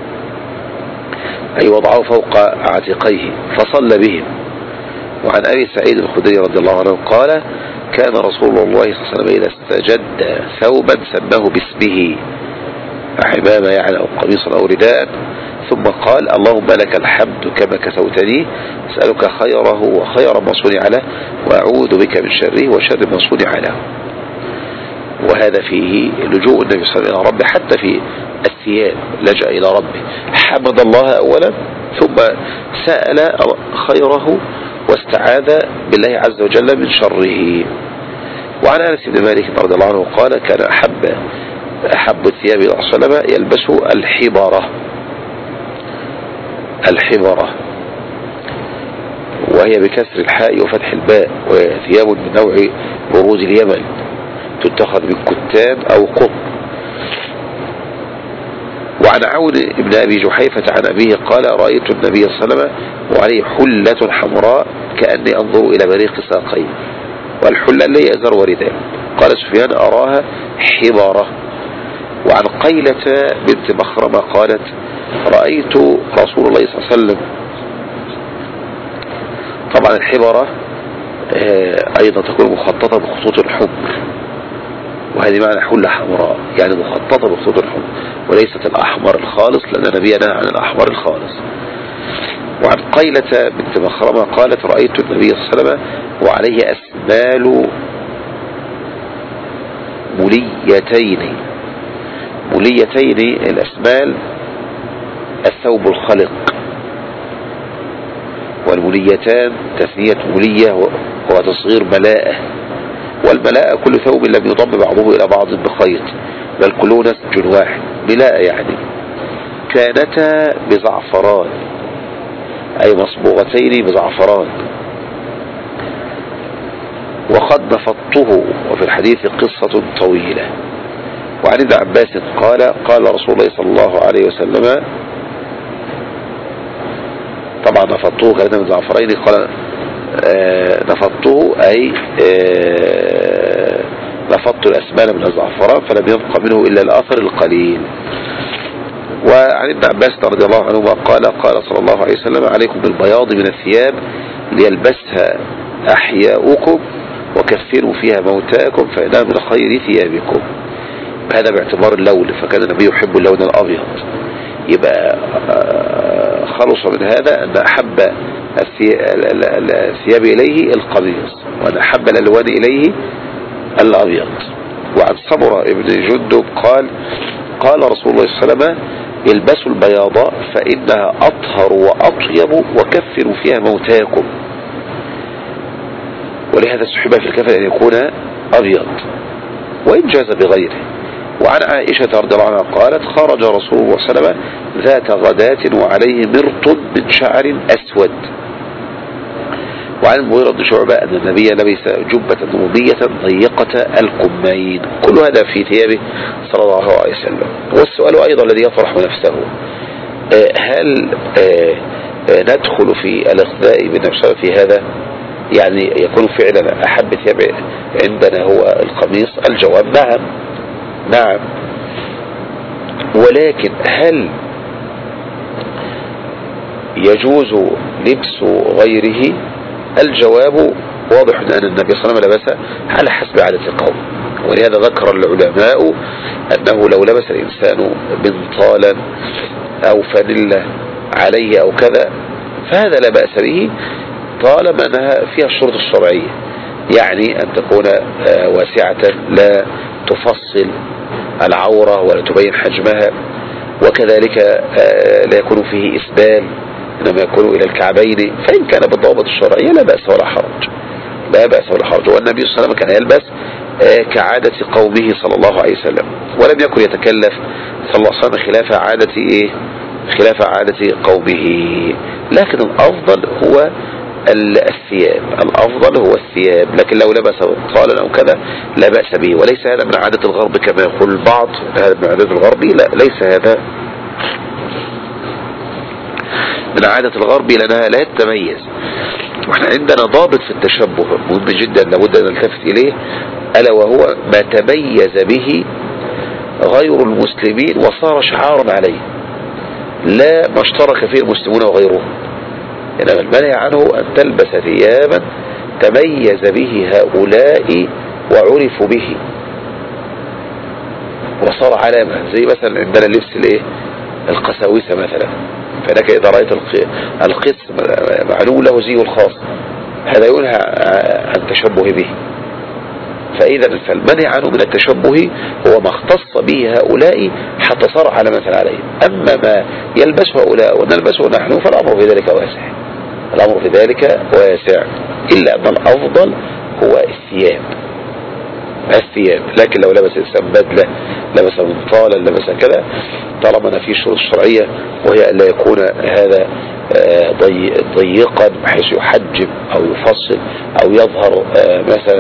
أي وضعه فوق عاتقيه فصلى بهم. وعن أبي سعيد الخدري رضي الله عنه قال: كان رسول الله صلى الله عليه وسلم إذا استجد ثوبا سماه باسمه، حمامة يعني أو قميصا أو رداء، ثم قال: اللهم لك الحمد كما كسوتني، أسألك خيره وخير ما صنع له، وأعوذ بك من شره وشر ما صنع له. وهذا فيه لجوء النبي صلى الله عليه وسلم إلى ربه، حتى في الثياب لجأ إلى ربه، حمد الله أولا ثم سأل خيره واستعاذ بالله عز وجل من شره. وعن أنس بن مالك رضي الله عنه قال: كان أحب الثياب إلى صلى الله عليه وسلم يلبسه الحبرة، وهي بكسر الحاء وفتح الباء، وهي ثياب من نوع بروز اليمن تتخذ من كتان أو قطن. وعن عون بن أبي جحيفة عن أبيه قال: رأيت النبي صلى الله عليه وسلم وعليه حلة حمراء كأني أنظر إلى بريق ساقيه، والحلة اللي هي إزار ورداء. قال سفيان: أراها حبرة. وعن قيلة بنت مخرمة قالت: رأيت رسول الله صلى الله عليه وسلم. طبعا الحبرة أيضا تكون مخططة بخطوط الحمر، وهذه معنى حلة حمراء، يعني مخططة بخطوط الحمر وليست الأحمر الخالص، لأن النبي نهى عن الأحمر الخالص. وعن قيلة بنت مخرمة قالت: رأيت النبي صلى الله عليه وسلم وعليه أسمال مليتين. الأسمال الثوب الخلق، والمليتان تثنية ملية هو تصغير ملاءة، والملاءة كل ثوب لم يضم بعضه إلى بعض بخيط، بل كله نسج واحد، ملاءة يعني. كانتا بزعفران أي مصبوغتين بزعفران. وقد نفضته، وفي الحديث قصة طويلة. وعن ابن عباس قال: قال رسول الله صلى الله عليه وسلم، طبعا نفضته كانت من زعفرين، قال نفضته أي نفضت الأسمان من الزعفران فلم يبق منه إلا الأثر القليل. وعن ابن عباس رضي الله عنهما قال: قال صلى الله عليه وسلم: عليكم بالبياض من الثياب ليلبسها أحياؤكم وكفنوا فيها موتاكم فإنها من خير ثيابكم. هذا باعتبار اللون، فكان النبي يحب اللون الأبيض. يبقى خلص من هذا أن أحب الثياب إليه القميص، وأن أحب الألوان إليه الأبيض. وعن سمرة بن جندب قال رسول الله صلى الله عليه وسلم البسوا البياض فإنها أطهر وأطيب وكفنوا فيها موتاكم. ولهذا استحب في الكفن أن يكون أبيض وإن جاز بغيره. وعن عائشة رضي الله عنها قالت خرج رسول الله صلى الله عليه وسلم ذات غداة وعليه مرط من شعر أسود. وعن المغيرة بن شعبة أن النبي لبس جبة نوبية ضيقة الكمين. كل هذا في ثيابه صلى الله عليه وسلم. والسؤال أيضا الذي يطرح نفسه، هل ندخل في الاقتداء بالنبي صلى الله عليه وسلم في هذا؟ يعني يكون فعلا أحب ثياب عندنا هو القميص؟ الجواب نعم. ولكن هل يجوز لبس غيره؟ الجواب واضح أن النبي صلى الله عليه وسلم لبس على حسب عادة القوم. ولهذا ذكر العلماء أنه لو لبس الإنسان بنطالا أو فانلة عليه أو كذا فهذا لا بأس به طالما أنها فيها الشروط الشرعية، يعني أن تكون واسعة لا تفصل العورة ولا تبين حجمها، وكذلك لا يكون فيه إسبال إنما يكون إلى الكعبين، فإن كان بالضوابط الشرعية لا بأس ولا حرج. والنبي صلى الله عليه وسلم كان يلبس كعادة قومه صلى الله عليه وسلم، ولم يكن يتكلف صلى الله عليه وسلم خلاف عادة قومه. لكن الأفضل هو الثياب، لكن لو لبس طالا أو كذا لا بأس به. وليس هذا من عادة الغرب كما يقول البعض، هذا من عادة الغرب، لا ليس هذا من عادة الغرب لأنها لا تتميز. واحنا عندنا ضابط في التشبه مهم جدا لابد أن نلتفت إليه، ألا وهو ما تميز به غير المسلمين وصار شعارا عليه، لا ما اشترك فيه المسلمون وغيرهم. إنما المنع عنه أن تلبس ثيابا تميز به هؤلاء وعرفوا به وصار علامة، زي مثلا عندنا لبس القساوسة مثلا، فإنك إذا رأيت القس معلوم له زيه الخاص، هذا ينهى عن التشبه به. فإذا فالمنع عنه من التشبه هو ما اختص به هؤلاء حتى صار علامة عليه. أما ما يلبسه هؤلاء ونلبسه نحن فالأمر في ذلك واسع، إلا أن الأفضل هو الثياب. لكن لو لبس الإنسان بدلة، لبس منطالا، لبس كذا، طالما أن فيه شروط شرعية وهي أن لا يكون هذا ضيقا بحيث يحجم أو يفصل أو يظهر مثلا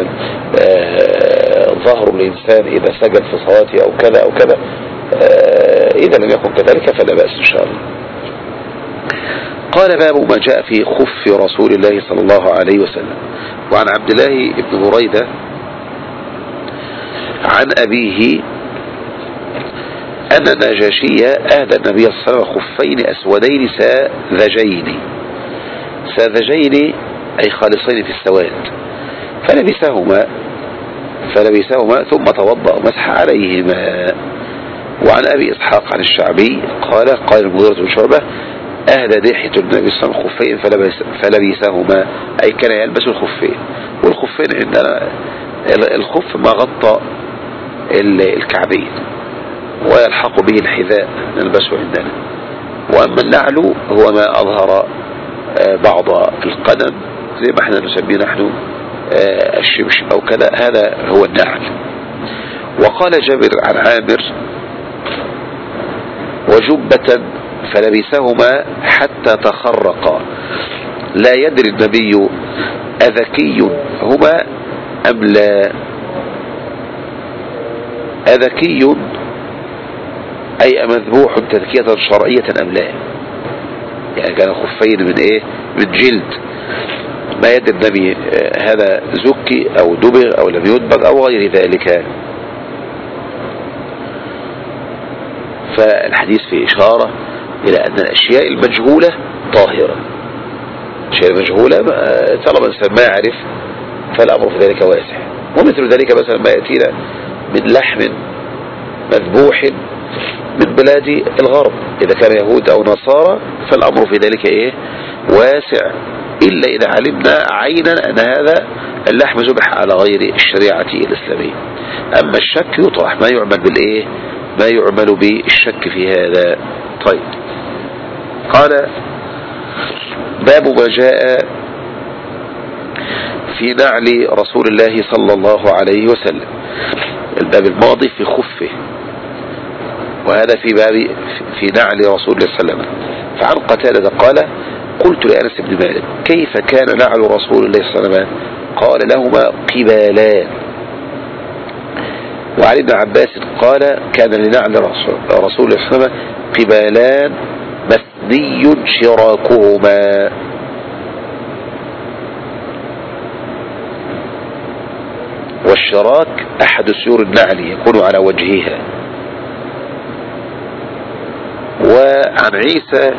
ظهر الإنسان إذا سجد في صلاته أو كذا إذا لم يكن كذلك فلا بأس إن شاء الله. قال باب ما جاء في خف رسول الله صلى الله عليه وسلم. وعن عبد الله بن بريدة عن أبيه أن النجاشي أهدى النبي صلى الله عليه وسلم خفين أسودين ساذجين أي خالصين في السواد، فلبسهما ثم توضأ ومسح عليهما. وعن أبي إسحاق عن الشعبي قال المغيرة بن شعبة أهدى دحية النبي صلى الله عليه وسلم خفين فلبسهما، أي كان يلبس الخفين. والخفين عندنا الخف ما غطى الكعبين ويلحق به الحذاء نلبسه عندنا. وأما النعل هو ما أظهر بعض القدم زي ما احنا نسميه نحن الشبشب أو كذا، هذا هو النعل. وقال جابر عن عامر وجبة فلبسهما حتى تخرقا، لا يدري النبي أذكي هما أم لا. أذكي أي مذبوح تذكية شرعية أم لا، يعني كان خفين من جلد، ما يدري النبي هذا زكي أو دبغ أو لم يدبغ أو غير ذلك. فالحديث فيه إشارة إلى أن الأشياء المجهولة طاهرة، شيء مجهولة طالما الإنسان ما يعرف فالأمر في ذلك واسع. ومثل ذلك مثلا ما يأتينا من لحم مذبوح من بلاد الغرب، إذا كان يهود أو نصارى فالأمر في ذلك إيه واسع، إلا إذا علمنا عينا أن هذا اللحم ذبح على غير الشريعة الإسلامية. أما الشك يطرح، ما يعمل بالإيه ما يعمل بالشك في هذا. طيب، قال باب ما جاء في نعل رسول الله صلى الله عليه وسلم. الباب الماضي في خفه، وهذا في باب في نعل رسول الله صلى الله عليه وسلم. فعن قتادة قال قلت لأنس بن مالك كيف كان نعل رسول الله صلى الله عليه وسلم؟ قال لهما قبالان. وعن ابن عباس قال كان لنعل رسول الله صلى الله عليه وسلم قبالان مثني شراكهما. والشراك أحد سيور النعل يكون على وجهها. وعن عيسى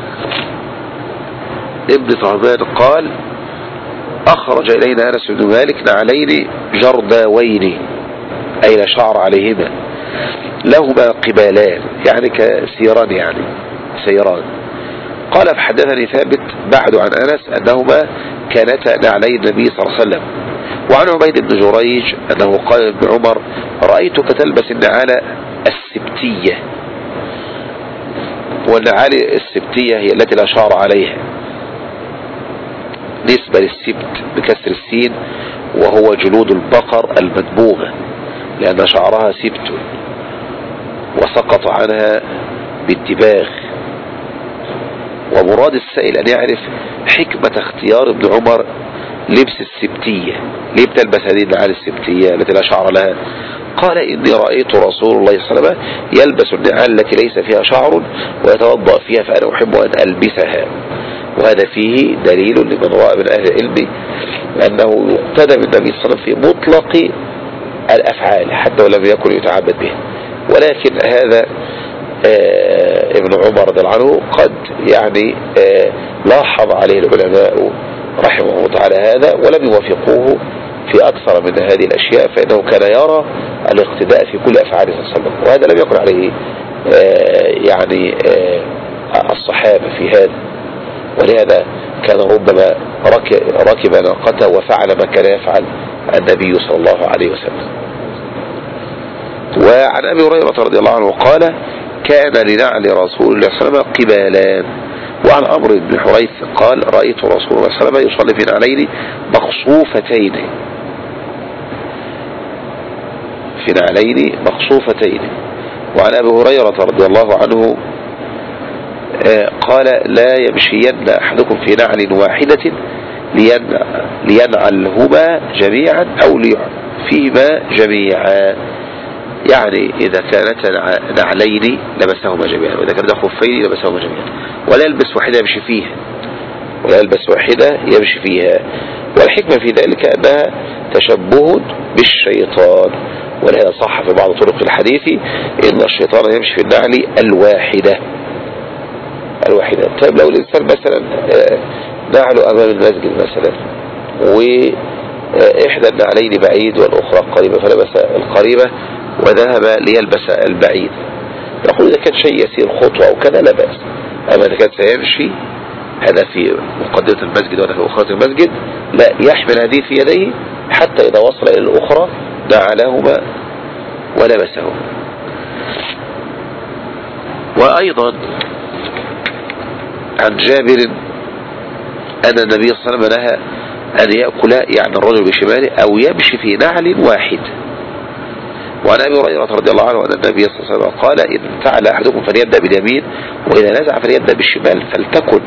ابن ثعبان قال أخرج إلينا أنس بن مالك نعلين جرداوين أي لا شعر عليهما لهما قبالان يعني كسيران يعني سيران. قال فحدثني ثابت بعد عن أنس أنهما كانتا نعلي النبي صلى الله عليه وسلم. وعن عبيد بن جريج أنه قال ابن عمر رأيتك تلبس النعال السبتية. والنعال السبتية هي التي لا شعر عليها نسبة للسبت بكسر السين، وهو جلود البقر المدبوغة لأن شعرها سبت وسقط عنها بالدباغ. ومراد السائل أن يعرف حكمة اختيار ابن عمر لبس السبتية، ليه بتلبس هذه النعال السبتية التي لا شعر لها؟ قال إني رأيت رسول الله صلى الله عليه وسلم يلبس النعال التي ليس فيها شعر ويتوضأ فيها فأنا أحب أن ألبسها. وهذا فيه دليل لمن رأى من أهل العلم أنه يقتدى بالنبي صلى الله عليه وسلم في مطلق الأفعال حتى ولم يكن يتعبد بها. ولكن هذا ابن عمر رضي الله عنه قد يعني لاحظ عليه العلماء رحمه الله تعالى هذا ولم يوافقوه في أكثر من هذه الأشياء، فإنه كان يرى الاقتداء في كل أفعاله صلى الله عليه وسلم، وهذا لم يكن عليه يعني الصحابة في هذا. ولهذا كان ربما ركب ناقته وفعل ما كان يفعل النبي صلى الله عليه وسلم. وعن أبي هريرة رضي الله عنه قال كان لنعل رسول الله صلى الله عليه وسلم قبالان. وعن عمرو بن حريث قال رأيت رسول الله صلى الله عليه وسلم يصلي في نعلين مخصوفتين، في نعلين مخصوفتين. وعن أبي هريرة رضي الله عنه قال لا يمشين أحدكم في نعل واحدة لينعلهما جميعا أو فيما جميعا، يعني إذا كانت نعلين لبسهما جميعا، وإذا كانت خفين لبسهما جميعا، ولا يلبس واحدة يمشي فيها، ولا يلبس واحدة يمشي فيها. والحكمة في ذلك أنها تشبه بالشيطان، ولهذا صح في بعض طرق الحديث إن الشيطان يمشي في النعل الواحدة. طيب لو الإنسان مثلا نعله أمام المسجد مثلا وإحدى النعلين بعيد والأخرى قريبة، فلبس القريبة وذهب ليلبس البعيد، نقول إذا كان شيء يسير خطوة أو كذا لا بأس. أما إذا كان سيمشي هذا في مقدمة المسجد ولا في أخرى المسجد لا، يحمل هذه في يديه حتى إذا وصل إلى الأخرى نعلهما ولبسهما. وأيضا عن جابر أن النبي صلى الله عليه وسلم نهى أن يأكل يعني الرجل بشماله أو يمشي في نعل واحد. وعن أبي هريرة رضي الله عنه أن النبي صلى الله عليه وسلم قال إن فعل أحدكم فليبدأ باليمين وإذا نزع فليبدأ بالشمال، فلتكن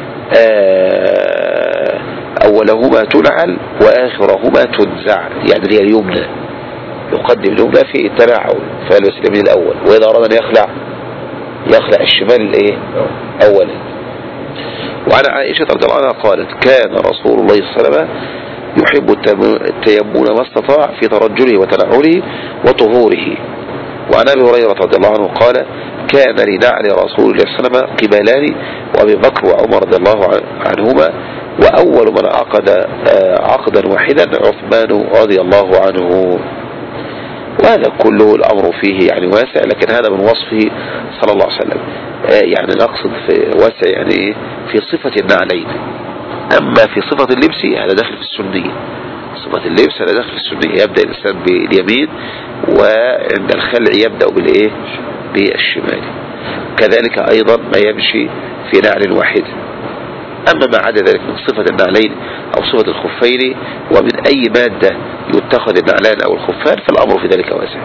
أولهما تنعل وآخرهما تنزع، يعني هي اليمنى، يقدم اليمنى في التنعل فيلبس اليمين الأول، وإذا أراد أن يخلع الشمال الإيه أولا. وعن عائشة رضي الله عنها قالت كان رسول الله صلى الله عليه وسلم يحب التيمون ما استطاع في ترجله وتنعله وطهوره. وعن أبي هريرة رضي الله عنه قال كان لنعل رسول الله صلى الله عليه وسلم قبالان، وأبي بكر وعمر رضي الله عنهما وأول من عقد عقدا واحدا عثمان رضي الله عنه. وهذا كله الأمر فيه يعني واسع، لكن هذا من وصفه صلى الله عليه وسلم. يعني نقصد في واسع يعني في صفة النعلين. أما في صفة اللبس هذا داخل في السنية. صفة اللبس هذا داخل في السنية، يبدأ الإنسان باليمين وعند الخلع يبدأ بالإيه؟ بالشمال. كذلك أيضا ما يمشي في نعل واحد. أما ما عدا ذلك من صفة النعلين أو صفة الخفين ومن أي مادة يتخذ النعلان أو الخفان فالأمر في ذلك واسع.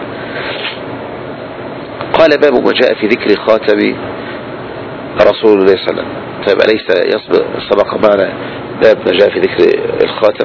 قال باب ما جاء في ذكر خاتم رسول الله صلى الله عليه وسلم. طيب أليس سبق معنا باب ما جاء في ذكر الخاتم؟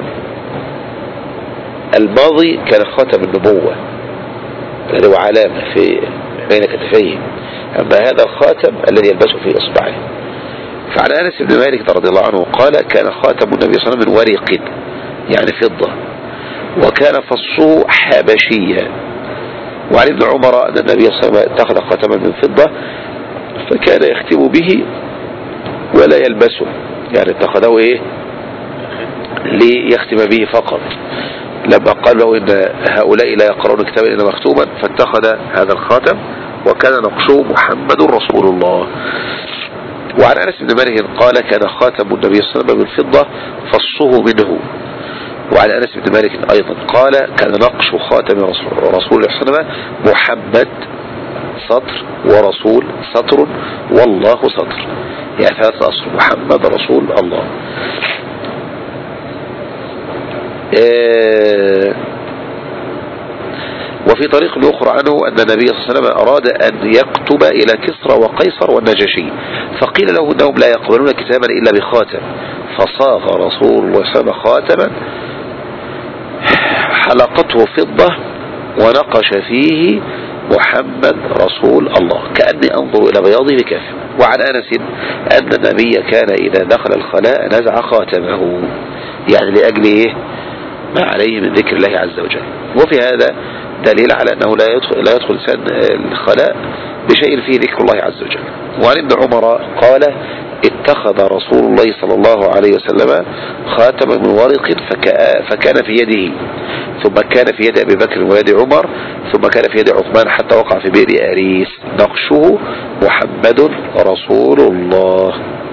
الماضي كان خاتم النبوة الذي هو علامة في بين كتفيه، أما هذا الخاتم الذي يلبسه في إصبعه. فعن أنس بن مالك رضي الله عنه قال كان خاتم النبي صلى الله عليه وسلم من ورق يعني فضة، وكان فصه حبشيا. وعن ابن عمر أن النبي صلى الله عليه وسلم اتخذ خاتما من فضة فكان يختم به ولا يلبسه، يعني اتخذه ايه ليختم به فقط. لما قال له ان هؤلاء لا يقرؤون كتابا الا مختوما فاتخذ هذا الخاتم وكان نقشه محمد رسول الله. وعن أنس بن مالك قال كان خاتم النبي صلى الله عليه وسلم من فضة فصه منه. وعن أنس بن مالك أيضا قال كان نقش خاتم رسول الله صلى الله عليه وسلم محمد سطر ورسول سطر والله سطر، يعني ثلاثة أسطر محمد رسول الله. وفي طريق أخرى عنه أن النبي صلى الله عليه وسلم أراد أن يكتب إلى كسرى وقيصر والنجاشي فقيل له أنهم لا يقبلون كتابا إلا بخاتم، فصاغ رسول الله صلى الله عليه وسلم خاتما حلقته فضة ونقش فيه محمد رسول الله كأني أنظر إلى بياضه بكفه. وعن أنس أن النبي كان إذا دخل الخلاء نزع خاتمه، يعني لأجل إيه؟ ما عليه من ذكر الله عز وجل. وفي هذا دليل على أنه لا يدخل إنسان الخلاء بشيء فيه ذكر الله عز وجل. وعن ابن عمر قال اتخذ رسول الله صلى الله عليه وسلم خاتما من ورق فكان في يده، ثم كان في يد أبي بكر ويد عمر، ثم كان في يد عثمان حتى وقع في بئر أريس، نقشه محمد رسول الله.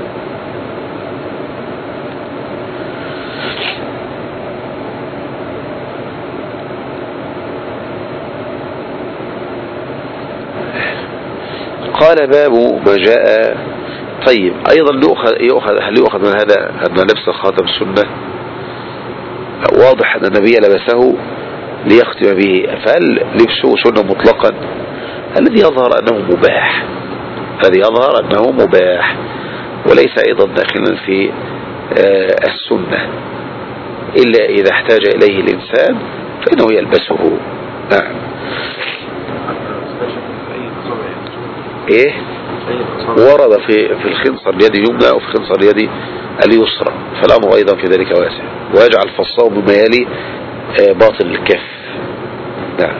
قال باب ما جاء. طيب أيضا هل يؤخذ من هذا أن لبس الخاتم السنة؟ واضح أن النبي لبسه ليختم به، فهل لبسه سنة مطلقا؟ الذي يظهر أنه مباح، الذي يظهر أنه مباح وليس أيضا داخلا في السنة، إلا إذا احتاج إليه الإنسان فإنه يلبسه. نعم. إيه؟ ورد في الخنصر اليد اليمنى أو في الخنصر اليد اليسرى، فالأمر أيضا في ذلك واسع. ويجعل فصاه بما يلي باطن الكف. نعم.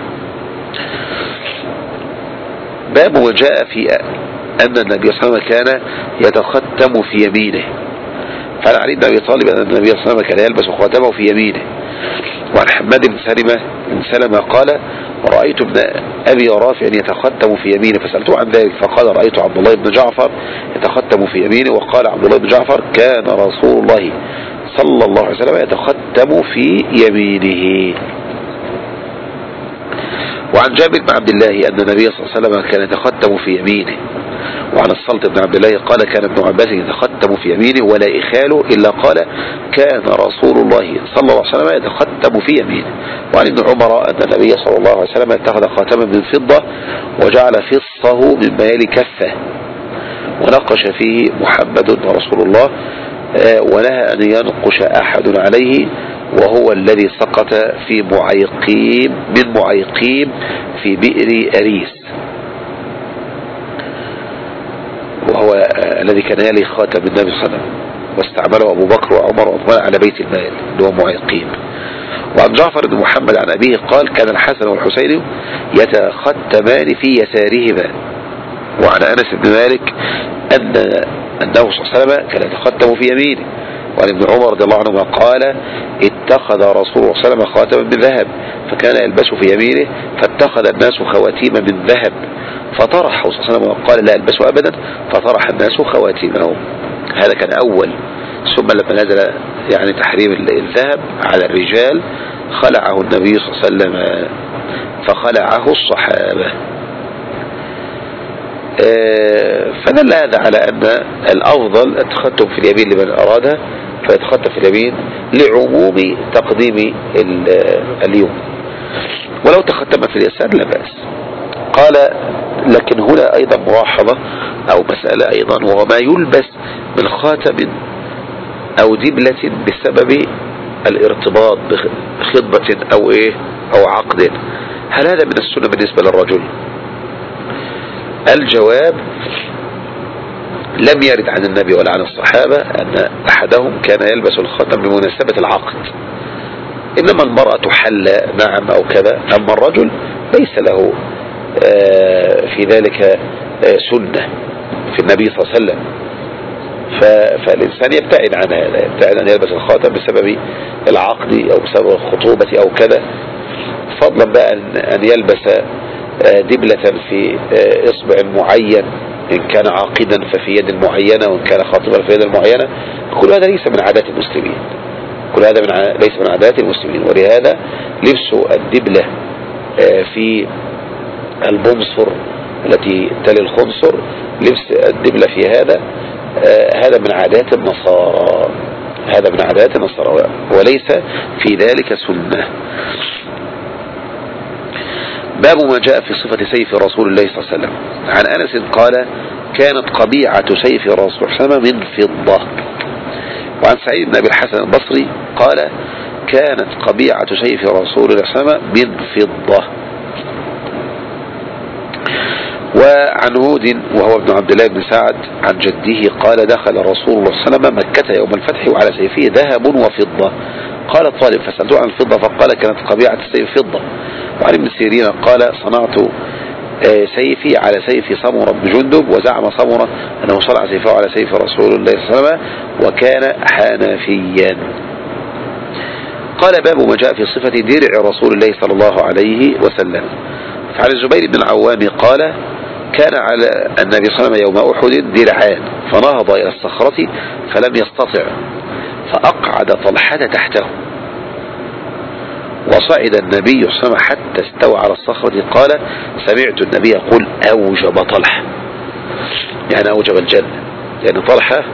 باب ما جاء في أن النبي صلى الله عليه وسلم كان يتختم في يمينه. فعن علي بن أبي طالب أن النبي صلى الله عليه وسلم كان يلبس خاتمه في يمينه. وعن حماد بن سلمة قال رأيت ابن أبي رافع يتختم في يمينه فسألته عن ذلك فقال رأيت عبد الله بن جعفر يتختم في يمينه. وقال عبد الله بن جعفر كان رسول الله صلى الله عليه وسلم يتختم في يمينه. وعن جابر بن عبد الله أن النبي صلى الله عليه وسلم كان يتختم في يمينه. وعن الصلت بن عبد الله قال كان ابن عباس يتختم في يمينه ولا إخاله إلا قال كان رسول الله صلى الله عليه وسلم يتختم في يمينه. وعن ابن عمر أن النبي صلى الله عليه وسلم اتخذ خاتما من فضة وجعل فصه من ميال كفه ونقش فيه محمد رسول الله، ونهى أن ينقش أحد عليه، وهو الذي سقط في معيقيم في بئر أريس، وهو الذي كان يلي خاتم النبي صلى الله عليه وسلم واستعمله أبو بكر وعمر وعثمان على بيت المال اللي هو معيقيم. وعن جعفر بن محمد عن أبيه قال كان الحسن والحسين يتختمان في يسارهما. وعن أنس بن مالك أنه صلى الله عليه وسلم كان يتختم في يمينه. وعن ابن عمر رضي الله عنهما قال اتخذ رسول الله صلى الله عليه وسلم خاتما من ذهب فكان يلبسه في يمينه فاتخذ الناس خواتيم من ذهب فطرح صلى الله عليه وسلم وقال لا ألبسه أبدا فطرح الناس خواتيمهم. هذا كان أول. ثم لما نزل يعني تحريم الذهب على الرجال خلعه النبي صلى الله عليه وسلم فخلعه الصحابة. فدل هذا على أن الأفضل التختم في اليمين لمن أرادها فيتختم في اليمين لعموم تقديم اليوم، ولو تختم في اليسار لا بأس. قال لكن هنا أيضا ملاحظة أو مسألة أيضا، وهو ما يلبس من خاتم أو دبلة بسبب الارتباط بخطبة أو عقد، هل هذا من السنة بالنسبة للرجل؟ الجواب لم يرد عن النبي ولا عن الصحابة أن أحدهم كان يلبس الخاتم بمناسبة العقد، إنما المرأة تحل نعم أو كذا، أما الرجل ليس له في ذلك سنة في النبي صلى الله عليه وسلم. فالإنسان يبتعد عن هذا، يبتعد أن يلبس الخاتم بسبب العقد أو بسبب الخطوبة أو كذا، فضلا بقى أن يلبس دبلة في إصبع معين إن كان عاقدا ففي يد معينة وإن كان خاطبا في يد معينة. كل هذا ليس من عادات المسلمين، كل هذا ليس من عادات المسلمين. ولهذا لبس الدبلة في البنصر التي تلي الخنصر، لبس الدبلة في هذا من عادات النصارى، هذا من عادات النصارى وليس في ذلك سنة. باب ما جاء في صفة سيف رسول الله صلى الله عليه وسلم. عن أنس قال كانت قبيعة سيف رسول الله صلى الله عليه وسلم من فضة. وعن سعيد بن أبي الحسن البصري قال كانت قبيعة سيف رسول الله صلى الله عليه وسلم من فضة. وعن هود وهو ابن عبد الله بن سعد عن جده قال دخل رسول الله صلى الله عليه وسلم مكة يوم الفتح وعلى سيفه ذهب وفضة. قال الطالب فسألته عن الفضة فقال كانت قبيعة السيف فضة. وعن ابن سيرين قال صنعت سيفي على سيف سمرة بن جندب وزعم سمرة أنه صنع سيفه على سيف رسول الله صلى الله عليه وسلم وكان حنفيا. قال باب ما جاء في صفة درع رسول الله صلى الله عليه وسلم. فعن الزبير بن العوام قال كان على النبي صلى الله عليه وسلم يوم أحد درعان فنهض إلى الصخرة فلم يستطع فأقعد طلحة تحته وصعد النبي صلى الله عليه وسلم حتى استوى على الصخرة. قال سمعت النبي يقول أوجب طلحة، يعني أوجب الجنة، لأن طلحة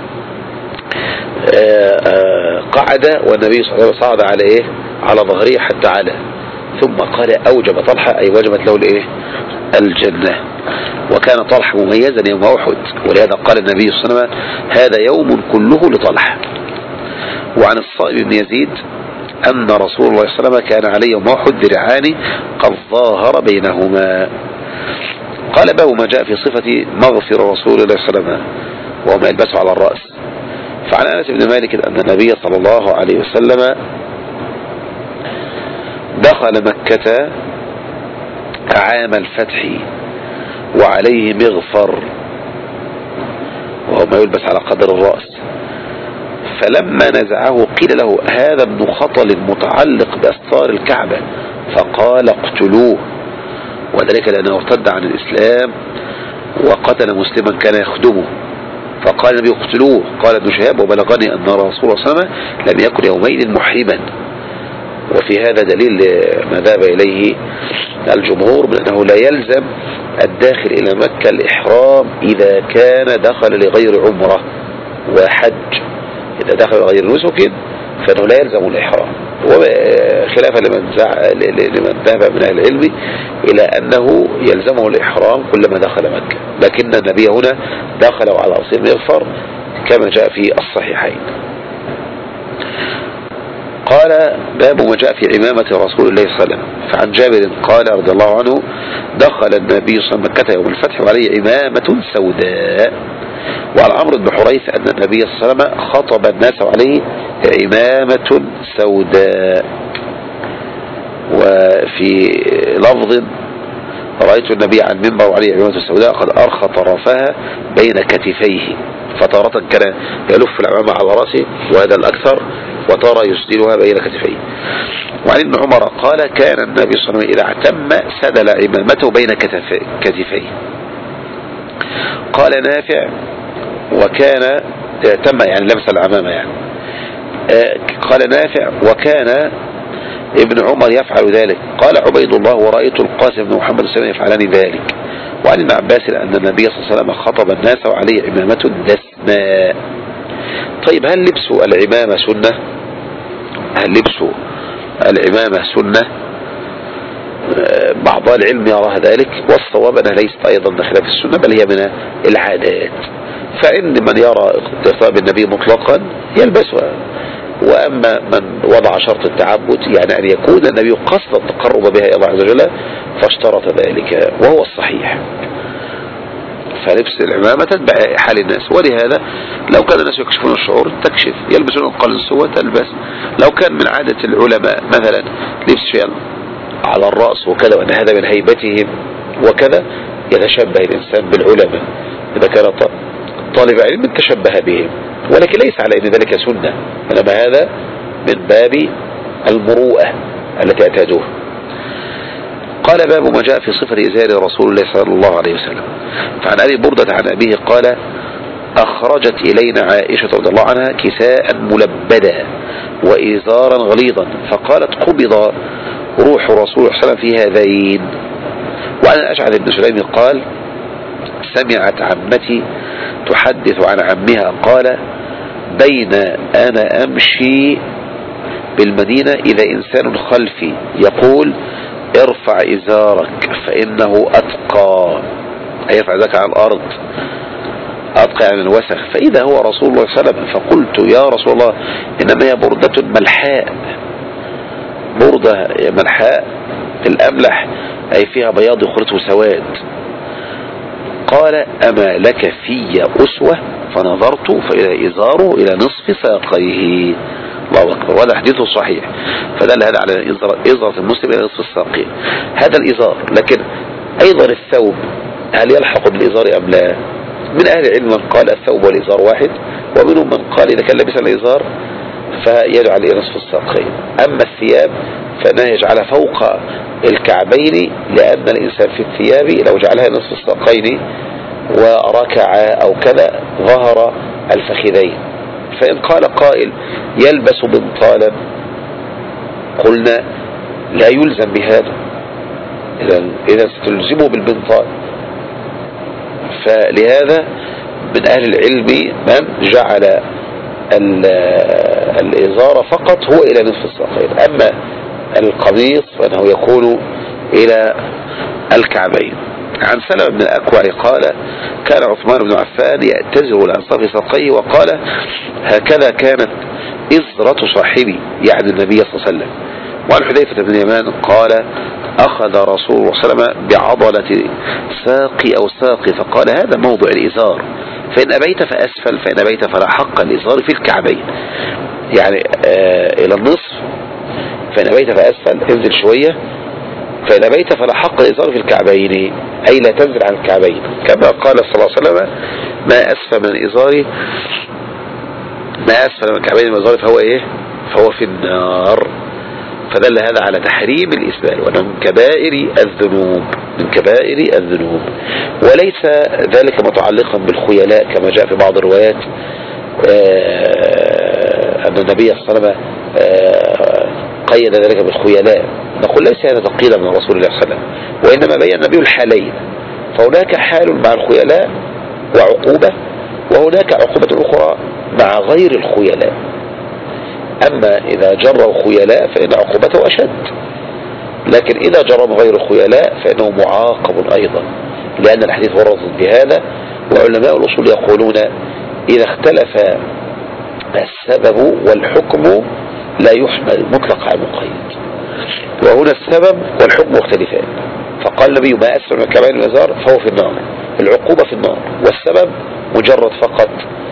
قعد والنبي صلى الله عليه وسلم صعد على ظهره حتى على، ثم قال أوجب طلحة أي وجبت له الجنة. وكان طلحة مميزا يوم أحد، ولهذا قال النبي صلى الله عليه وسلم هذا يوم كله لطلحة. وعن الصائب بن يزيد أن رسول الله صلى الله عليه وسلم كان عليه يوم أحد درعان قد ظاهر بينهما. قال باب ما جاء في صفة مغفر رسول الله صلى الله عليه وسلم وهو ما يلبسه على الرأس. فعن أنس بن مالك أن النبي صلى الله عليه وسلم دخل مكة عام الفتح وعليه مغفر وهو ما يلبس على قدر الرأس، فلما نزعه قيل له هذا ابن خطل متعلق بأستار الكعبة فقال اقتلوه، وذلك لأنه ارتد عن الإسلام وقتل مسلما كان يخدمه، فقال النبي اقتلوه. قال ابن شهاب وبلغني أن رسول الله صلى الله عليه وسلم لم يكن يومئذ محرما. وفي هذا دليل ما ذهب إليه الجمهور من أنه لا يلزم الداخل إلى مكة الإحرام إذا كان دخل لغير عمرة وحج. إذا دخل لغير نسك فإنه لا يلزم الإحرام، وخلافا لمن ذهب من أهل العلم إلى أنه يلزمه الإحرام كلما دخل مكة، لكن النبي هنا دخل على أصيل مغفر كما جاء في الصحيحين. قال باب ما جاء في عمامة رسول الله صلى الله عليه وسلم. فعن جابر قال رضي الله عنه دخل النبي صلى الله عليه وسلم مكة يوم الفتح وعليه عمامة سوداء. وعن عمرو بن حريث أن النبي صلى الله عليه وسلم خطب الناس عليه عمامة سوداء. وفي لفظ رأيت النبي على المنبر وعليه عمامة السوداء قد أرخى طرفها بين كتفيه، فتارة كان يلف العمامة على رأسه وهذا الأكثر، وتارة يسدلها بين كتفيه. وعن ابن عمر قال كان النبي صلى الله عليه وسلم إذا اعتم سدل عمامته بين كتفيه. قال نافع وكان اعتم يعني لبس العمامة يعني. قال نافع وكان ابن عمر يفعل ذلك. قال عبيد الله ورأيت القاسم بن محمد السلام يفعلان ذلك. وعن ابن عباس أن النبي صلى الله عليه وسلم خطب الناس وعليه عمامة دسماء. طيب هل لبس العمامة سنة؟ هل لبس العمامة سنة؟ بعض العلم يرى ذلك، والصواب أنها ليست أيضا داخلة في السنة بل هي من العادات. فإن من يرى اغتراب النبي مطلقا يلبسها، وأما من وضع شرط التعبد يعني أن يكون النبي قصد التقرب بها إلى الله عز وجل فاشترط ذلك وهو الصحيح. فلبس العمامة تتبع حال الناس، ولهذا لو كان الناس يكشفون الشعور تكشف، يلبسون القلنسوة تلبس. لو كان من عادة العلماء مثلا لبس شيئا على الرأس وكذا وأن هذا من هيبتهم وكذا يتشبه الإنسان بالعلماء إذا كان طالب علم تشبه بهم، ولكن ليس على أن ذلك سنة، إنما هذا من باب المروءة التي اعتادوها. قال باب ما جاء في صفة إزار رسول الله صلى الله عليه وسلم. فعن أبي بردة عن أبيه قال أخرجت إلينا عائشة رضي الله عنها كساء ملبدا وإزارا غليظا فقالت قبض روح رسول الله صلى الله عليه وسلم في هذين. وعن أشعث بن سليم قال سمعت عمتي تحدث عن عمها قال بين أنا أمشي بالمدينة إذا إنسان خلفي يقول ارفع إزارك فإنه أتقى، أي يرفع ذاك على الأرض، أتقى عن الوسخ، فإذا هو رسول الله صلى الله عليه وسلم فقلت يا رسول الله إنما هي بردة ملحاء، بردة ملحاء الأملح أي فيها بياض يخرجه سواد. قال أما لك في أسوة؟ فنظرت فإذا إزاره إلى نصف ساقيه. الله أكبر، وهذا حديث صحيح، فدل هذا على إزارة المسلم إلى نصف الساقين، هذا الإزار. لكن أيضا الثوب هل يلحق بالإزار أم لا؟ من أهل العلم من قال الثوب والإزار واحد، ومنهم من قال إذا كان لبس الإزار فيجعل إلى نصف الساقين، أما الثياب فإنه يجعلها فوق الكعبين، لأن الإنسان في الثياب لو جعلها نصف الساقين وركع أو كذا ظهر الفخذين. فإن قال قائل يلبس بنطالا قلنا لا يلزم بهذا، إذا ستلزمه بالبنطال. فلهذا من أهل العلم من جعل الإزار فقط هو إلى نصف الساقين، أما القميص فإنه يكون إلى الكعبين. عن سلمة بن الأكوع قال كان عثمان بن عفان يأتزر الأنصاف ساقيه وقال هكذا كانت إزرة صاحبي يعني النبي صلى الله عليه وسلم. وعن حذيفة بن اليمان قال أخذ رسول الله صلى الله عليه وسلم بعضلة ساقي أو ساقي فقال هذا موضع الإزار، فإن أبيت فأسفل فإن أبيت فلا حق الإزار في الكعبين، يعني إلى النصف، فإن أبيت فأسفل انزل شوية، فإن أبيت فلا حق الإزار في الكعبين أي لا تنزل عن الكعبين، كما قال صلى الله عليه وسلم ما أسفل من الإزار ما أسفل من الكعبين من الإزار فهو إيه؟ فهو في النار. فدل هذا على تحريم الإسبال وأنه من كبائر الذنوب، من كبائر الذنوب، وليس ذلك متعلقا بالخيلاء كما جاء في بعض الروايات أن النبي صلى الله عليه وسلم قيد ذلك بالخيلاء. نقول ليس هذا تقييدا من رسول الله صلى الله عليه وسلم، وإنما بين النبي الحالين، فهناك حال مع الخيلاء وعقوبة، وهناك عقوبة أخرى مع غير الخيلاء. أما إذا جروا خيلاء فإن عقوبته أشد، لكن إذا جروا غير الخيلاء فإنه معاقب أيضا، لأن الحديث ورد بهذا. وعلماء الأصول يقولون إذا اختلف السبب والحكم لا يحمل مطلق على المقيد، وهنا السبب والحكم مختلفان، فقال النبي ما أسفل من كبائر الإزار فهو في النار، العقوبة في النار، والسبب مجرد فقط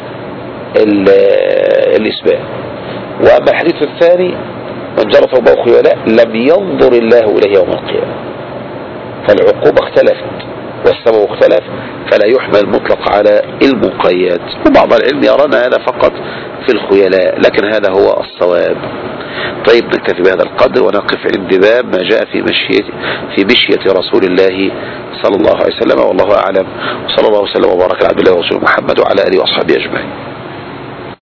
الإسباب. وأما الحديث الثاني من جرى ثوبه خيلاء لم ينظر الله إليه يوم القيامة، فالعقوبة اختلفت والسبب اختلف، فلا يحمل مطلق على المقيد. وبعض العلم يرون هذا فقط في الخيلاء، لكن هذا هو الصواب. طيب نكتفي بهذا القدر ونقف عند باب ما جاء في مشية رسول الله صلى الله عليه وسلم، والله أعلم. وصلى الله وسلم وبارك على عبد الله ورسوله محمد وعلى آله وأصحابه أجمعين.